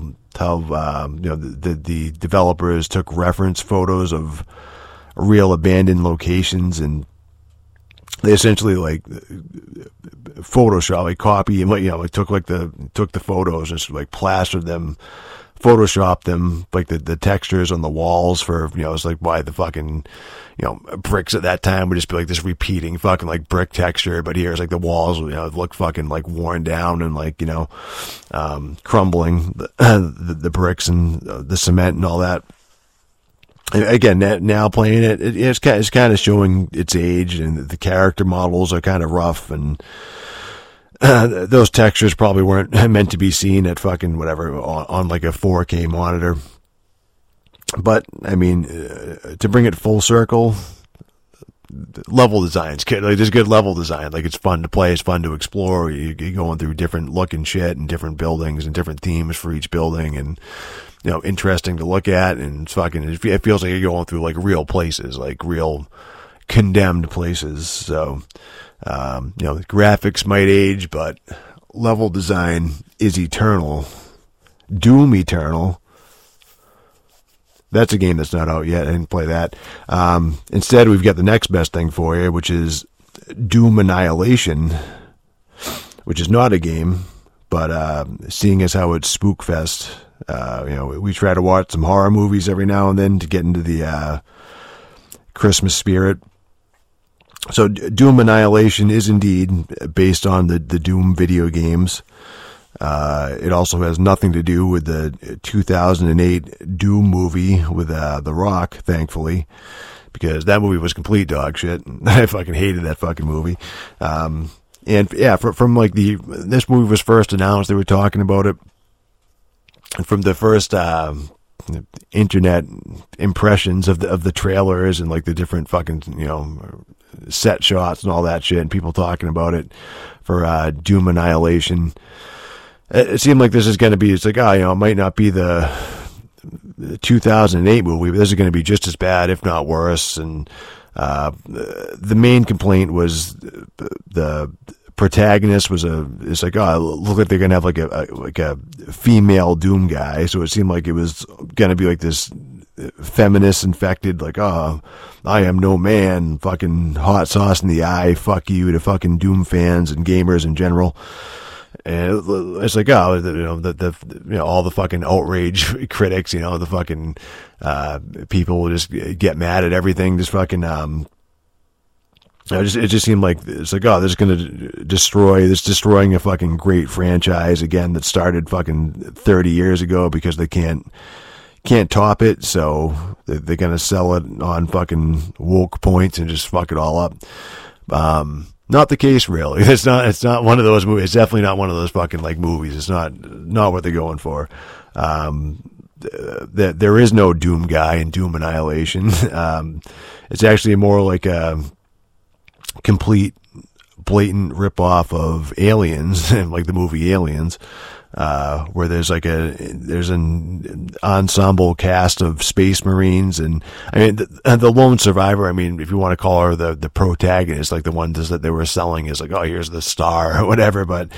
the developers took reference photos of real abandoned locations and they essentially like Photoshop, like copy and like took the photos and just like plastered them, Photoshopped them, like the textures on the walls for, it's like why the fucking, bricks at that time would just be like this repeating fucking like brick texture, but here's like the walls, look fucking like worn down and like, crumbling the bricks and the cement and all that. And again, now playing it's kind of showing its age, and the character models are kind of rough, and those textures probably weren't meant to be seen at fucking whatever on like a 4K monitor. But I mean, to bring it full circle, level design's good. Like there's good level design. Like it's fun to play, it's fun to explore. You're going through different looking shit and different buildings and different themes for each building, and interesting to look at, and it's fucking, it feels like you're going through like real places, like real condemned places. So, the graphics might age, but level design is eternal. Doom Eternal. That's a game that's not out yet. I didn't play that. Instead, we've got the next best thing for you, which is Doom Annihilation, which is not a game, but seeing as how it's Spookfest, we try to watch some horror movies every now and then to get into the Christmas spirit. So Doom Annihilation is indeed based on the Doom video games. It also has nothing to do with the 2008 Doom movie with The Rock, thankfully, because that movie was complete dog shit. I fucking hated that fucking movie. And yeah, from like this movie was first announced, they were talking about it. And from the first internet impressions of the trailers and like the different fucking set shots and all that shit, and people talking about it for Doom Annihilation, it seemed like this is going to be, it's like, it might not be the 2008 movie, but this is going to be just as bad, if not worse. And the main complaint was the protagonist it's like, it looked like they're gonna have like a female Doom guy, so it seemed like it was gonna be like this feminist infected, like, I am no man, fucking hot sauce in the eye, fuck you to fucking Doom fans and gamers in general. And it's like, all the fucking outrage critics, the fucking people will just get mad at everything, just fucking it just seemed like it's like, this is going to destroying a fucking great franchise again that started fucking 30 years ago, because they can't top it, so they're going to sell it on fucking woke points and just fuck it all up. Not the case, really. It's not one of those movies. It's definitely not one of those fucking like movies. It's not what they're going for. There is no Doom guy in Doom Annihilation. It's actually more like a complete blatant ripoff of Aliens, like the movie Aliens, where there's an ensemble cast of space marines, and I mean the lone survivor, I mean, if you want to call her the protagonist, like the one that they were selling is like, here's the star or whatever, but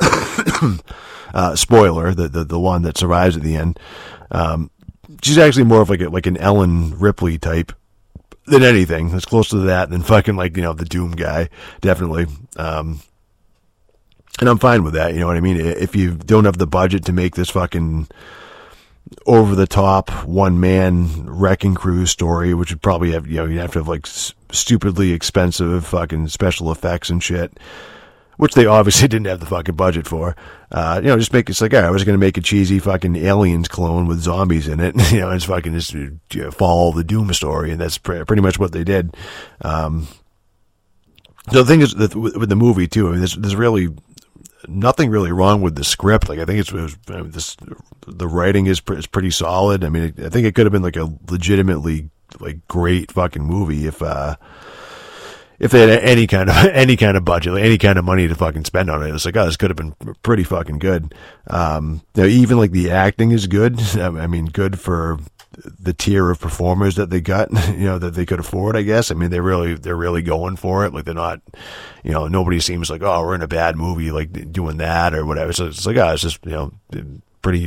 spoiler, the one that survives at the end, she's actually more of like an Ellen Ripley type than anything. It's closer to that than fucking like, the Doom guy, definitely. And I'm fine with that, you know what I mean? If you don't have the budget to make this fucking over the top one man wrecking crew story, which would probably have, you'd have to have like stupidly expensive fucking special effects and shit, which they obviously didn't have the fucking budget for. Just make it's like, I was going to make a cheesy fucking Aliens clone with zombies in it, and it's fucking just follow the Doom story, and that's pretty much what they did. So the thing is that with the movie too, I mean, there's really nothing really wrong with the script. Like, I think the writing is pretty solid. I mean, I think it could have been like a legitimately like great fucking movie if they had any kind of budget, like any kind of money to fucking spend on it. It's like, this could have been pretty fucking good. Even like the acting is good. I mean, good for the tier of performers that they got, that they could afford, I guess. I mean, they're really going for it. Like, they're not, nobody seems like, we're in a bad movie, like doing that or whatever. So it's like, it's just, pretty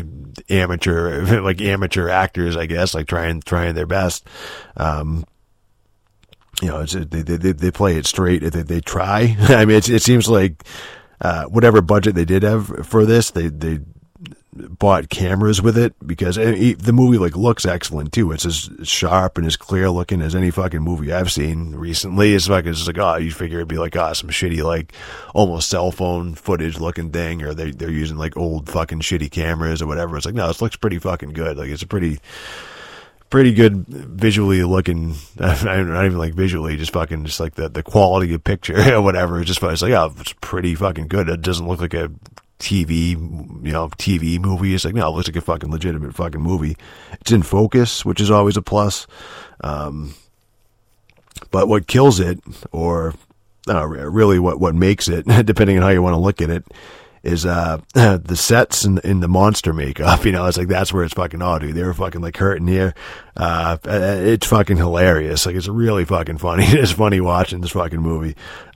amateur actors, I guess, like trying their best. they play it straight. They try. I mean, it seems like whatever budget they did have for this, they bought cameras with it, because the movie looks excellent too. It's as sharp and as clear looking as any fucking movie I've seen recently. It's just oh, you figure it'd be some shitty almost cell phone footage looking thing, or they're using old fucking shitty cameras or whatever. It's no, this looks pretty fucking good. It's a pretty good visually looking, not even visually, just the quality of picture or whatever. It's oh, it's pretty fucking good. It doesn't look like a TV movie. It's no, it looks like a fucking legitimate fucking movie. It's in focus, which is always a plus. But what kills it, or really what makes it, depending on how you want to look at it, is the sets in the monster makeup. It's that's where it's fucking dude, they were fucking hurting here. It's fucking hilarious. It's really fucking funny. It's funny watching this fucking movie.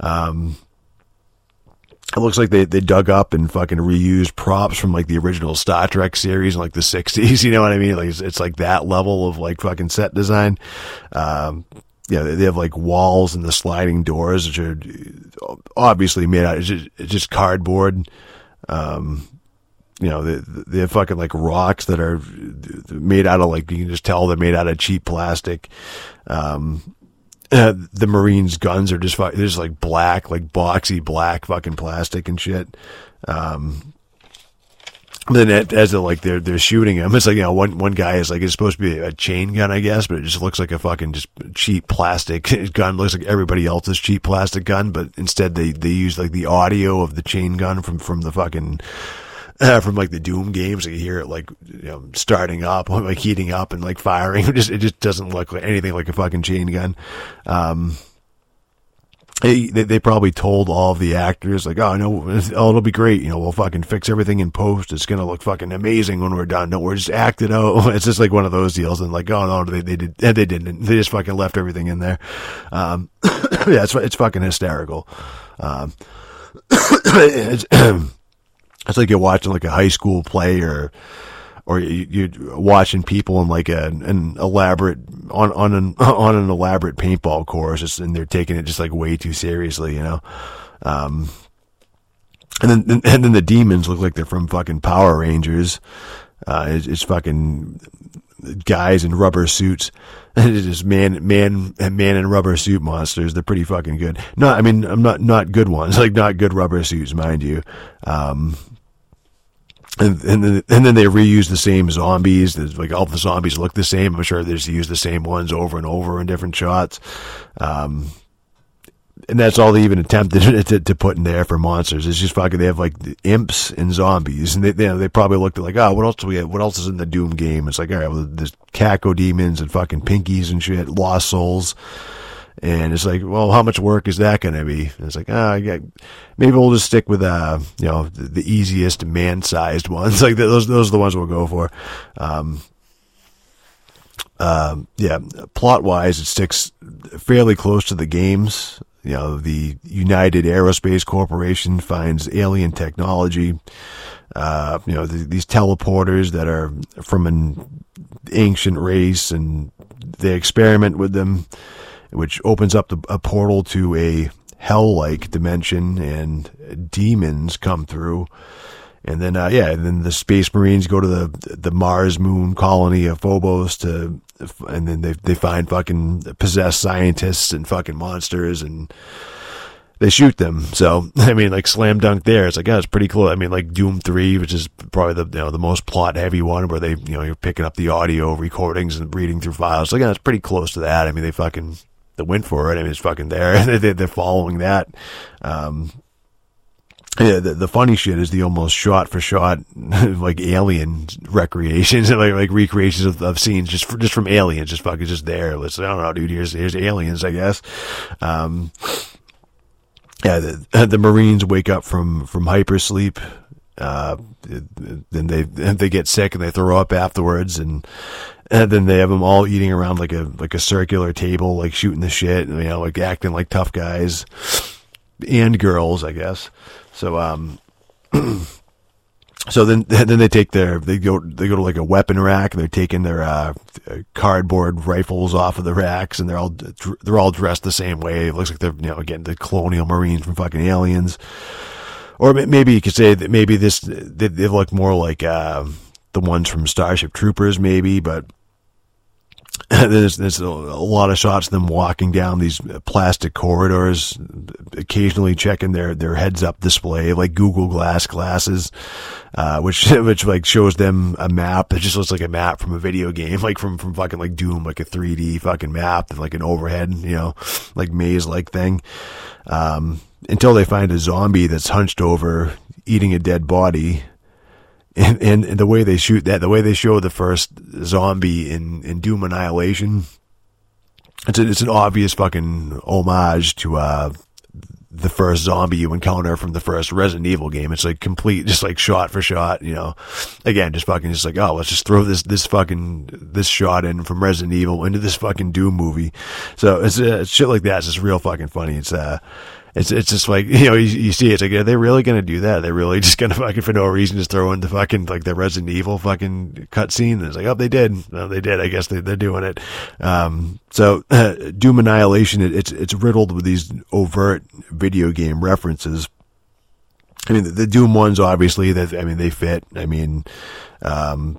It looks like they dug up and fucking reused props from the original Star Trek series in the 60s. You know what I mean? It's that level of fucking set design. They have walls and the sliding doors, which are obviously made out of just cardboard. They have fucking rocks that are made out of you can just tell they're made out of cheap plastic. The Marines' guns are just black, boxy black fucking plastic and shit. Then as they're shooting him, it's one guy is it's supposed to be a chain gun, I guess, but it just looks like a fucking just cheap plastic gun. Looks like everybody else's cheap plastic gun, but instead they use the audio of the chain gun from the fucking from the Doom games. You hear it starting up, heating up and firing. It just doesn't look like anything like a fucking chain gun. They probably told all of the actors oh no, it'll be great. We'll fucking fix everything in post. It's gonna look fucking amazing when we're done. No, we're just act it out. It's just one of those deals. And oh no, they didn't. They just fucking left everything in there. Yeah, it's fucking hysterical. It's like you're watching a high school play, or you're watching people in an elaborate on an elaborate paintball course, and they're taking it just way too seriously, And then the demons look like they're from fucking Power Rangers. It's fucking guys in rubber suits. It's just man in rubber suit monsters. They're pretty fucking good. No, I mean, I'm not good ones, not good rubber suits, mind you. And then they reuse the same zombies. All the zombies look the same. I'm sure they just use the same ones over and over in different shots. And that's all they even attempted to put in there for monsters. It's just fucking, they have imps and zombies, and they probably looked at oh, what else do we have? What else is in the Doom game? It's all right, well, there's cacodemons and fucking pinkies and shit, lost souls. And it's well, how much work is that going to be? And it's yeah, maybe we'll just stick with, the easiest man-sized ones. Those are the ones we'll go for. Yeah, plot-wise, it sticks fairly close to the games. The United Aerospace Corporation finds alien technology. These teleporters that are from an ancient race, and they experiment with them, which opens up a portal to a hell-like dimension, and demons come through. And then, and then the Space Marines go to the Mars moon colony of Phobos and then they find fucking possessed scientists and fucking monsters, and they shoot them. So, I mean, slam dunk there. It's it's pretty close. I mean, Doom 3, which is probably the most plot heavy one, where they, you're picking up the audio recordings and reading through files. It's pretty close to that. I mean, they went for it. I mean, it's fucking there. They're following that. Yeah, the funny shit is the almost shot for shot alien recreations and recreations of scenes just from Aliens, just fucking just there. I don't know, dude. Here's Aliens, I guess. Yeah, the Marines wake up from hypersleep. Then they get sick and they throw up afterwards, and then they have them all eating around like a circular table, shooting the shit, and acting like tough guys and girls, I guess. So, So then they go to like a weapon rack, and they're taking their cardboard rifles off of the racks, and they're all dressed the same way. It looks like they're, again, the colonial marines from fucking Aliens. Or maybe you could say that maybe they look more like the ones from Starship Troopers, maybe, but there's a lot of shots of them walking down these plastic corridors, occasionally checking their heads-up display, like Google Glass glasses, which like shows them a map. It just looks like a map from a video game, like from fucking like Doom, like a 3D fucking map, like an overhead, like maze-like thing. Until they find a zombie that's hunched over, eating a dead body. And the way they shoot that, the way they show the first zombie in Doom Annihilation, it's an obvious fucking homage to the first zombie you encounter from the first Resident Evil game. It's like complete, just like shot for shot, again, just like, oh, let's just throw this shot in from Resident Evil into this fucking Doom movie. So it's shit like that. It's just real fucking funny. It's just like, you see, it's like, are they really going to do that? Are they really just going to fucking, for no reason, just throw in the fucking, like, the Resident Evil fucking cutscene? And it's like, oh, they did. No, they did. I guess they're doing it. So, Doom Annihilation, it's riddled with these overt video game references. I mean, the Doom ones, obviously, they fit. I mean, in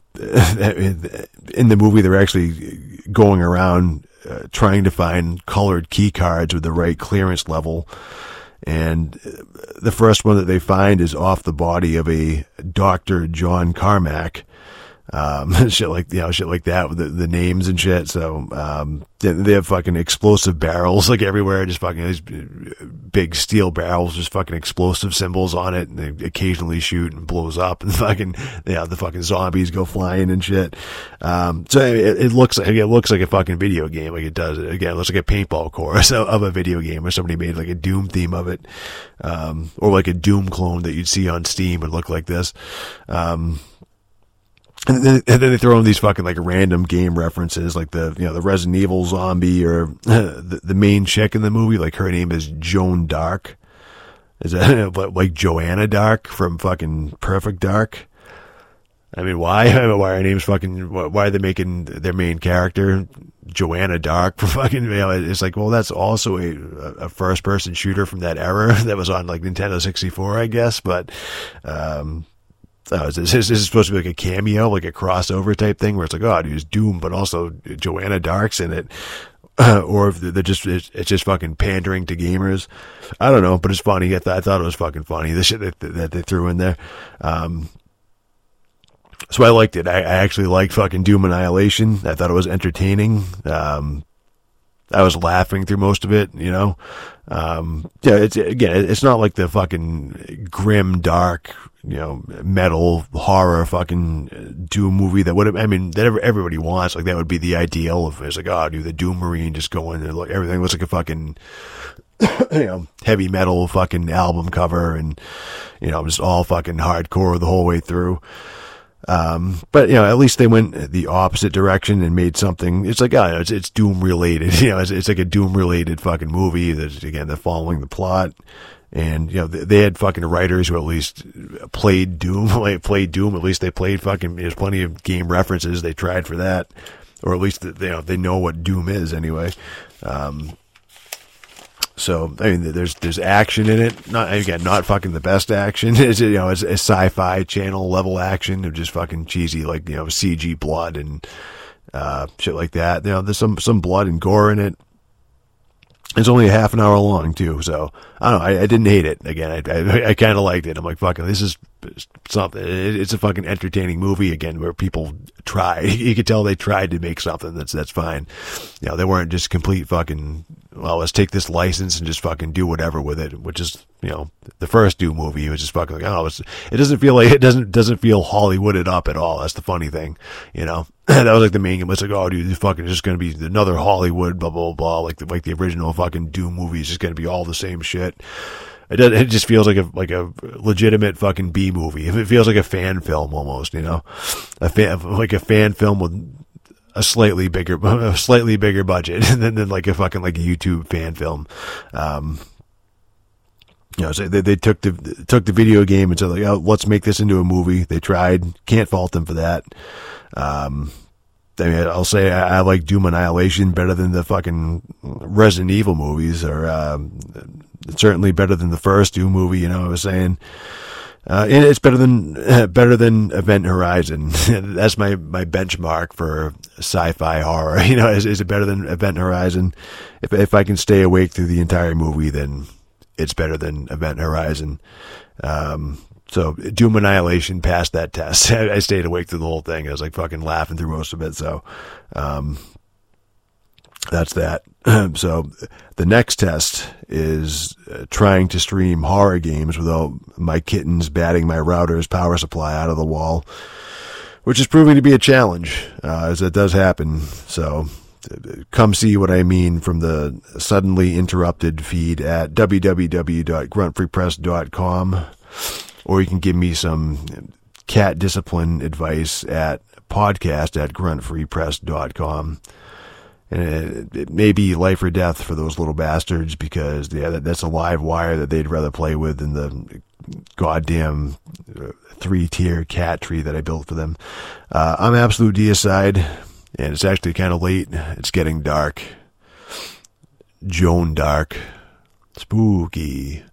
the movie, they're actually going around trying to find colored key cards with the right clearance level. And the first one that they find is off the body of a Dr. John Carmack. Shit like that with the names and shit. So, they have fucking explosive barrels like everywhere, just fucking these big steel barrels, just fucking explosive symbols on it, and they occasionally shoot and blows up, and fucking, the fucking zombies go flying and shit. So it looks like a fucking video game, like it does. Again, it looks like a paintball course of a video game, or somebody made like a Doom theme of it, or like a Doom clone that you'd see on Steam would look like this. And then they throw in these fucking like random game references, like the Resident Evil zombie, or the main chick in the movie, like her name is Joan Dark. Is that like Joanna Dark from fucking Perfect Dark? I mean, why? Why her name's fucking? Why are they making their main character Joanna Dark for fucking? It's like, well, that's also a first person shooter from that era that was on like Nintendo 64, I guess, but. This is supposed to be like a cameo, like a crossover type thing, where it's like, oh, dude, it's Doom, but also Joanna Dark's in it, or if it's just fucking pandering to gamers. I don't know, but it's funny. I thought it was fucking funny, the shit that they threw in there. So I liked it. I actually liked fucking Doom Annihilation. I thought it was entertaining. I was laughing through most of it, it's not like the fucking grim, dark, metal horror fucking Doom movie that everybody wants. Like, that would be the ideal of, it's like, oh, dude, the Doom Marine just go in and look, everything looks like a fucking, heavy metal fucking album cover, and, just all fucking hardcore the whole way through. But at least they went the opposite direction and made something. It's like, it's Doom related. It's like a Doom related fucking movie that, again, they're following the plot. And, they had fucking writers who at least played Doom, At least they played fucking, there's plenty of game references. They tried for that. Or at least, they know what Doom is anyway. So, I mean, there's action in it. Not fucking the best action. It's a sci-fi channel level action of just fucking cheesy, like, CG blood and, shit like that. There's some blood and gore in it. It's only a half an hour long too, so I don't know. I didn't hate it. Again, I kind of liked it. I'm like, fucking, this is something. It's a fucking entertaining movie again, where people tried. You could tell they tried to make something that's fine. They weren't just complete fucking, well, let's take this license and just fucking do whatever with it. Which is, the first Doom movie was just fucking like, oh, it doesn't feel like, it doesn't feel Hollywooded up at all. That's the funny thing, That was like the main. It was like, oh, dude, this fucking just going to be another Hollywood blah blah blah, like the original fucking Doom movie is just going to be all the same shit. It just feels like a legitimate fucking B movie. It feels like a fan film almost, a fan film with a slightly bigger budget than like a fucking like YouTube fan film. So they took the video game and said, like, oh, let's make this into a movie. They tried. Can't fault them for that. I mean, I'll say I like Doom Annihilation better than the fucking Resident Evil movies, or certainly better than the first Doom movie. You know what I was saying? And it's better than Event Horizon. That's my benchmark for sci-fi horror. You know, is it better than Event Horizon? If I can stay awake through the entire movie, then it's better than Event Horizon. So Doom Annihilation passed that test. I stayed awake through the whole thing. I was like fucking laughing through most of it. So, that's that. So the next test is trying to stream horror games without my kittens batting my router's power supply out of the wall, which is proving to be a challenge, as it does happen. So come see what I mean from the suddenly interrupted feed at www.gruntfreepress.com, or you can give me some cat discipline advice at podcast@gruntfreepress.com. And it may be life or death for those little bastards, because that's a live wire that they'd rather play with than the goddamn 3-tier cat tree that I built for them. I'm Absolute Deicide, and it's actually kind of late. It's getting dark. Joan Dark. Spooky.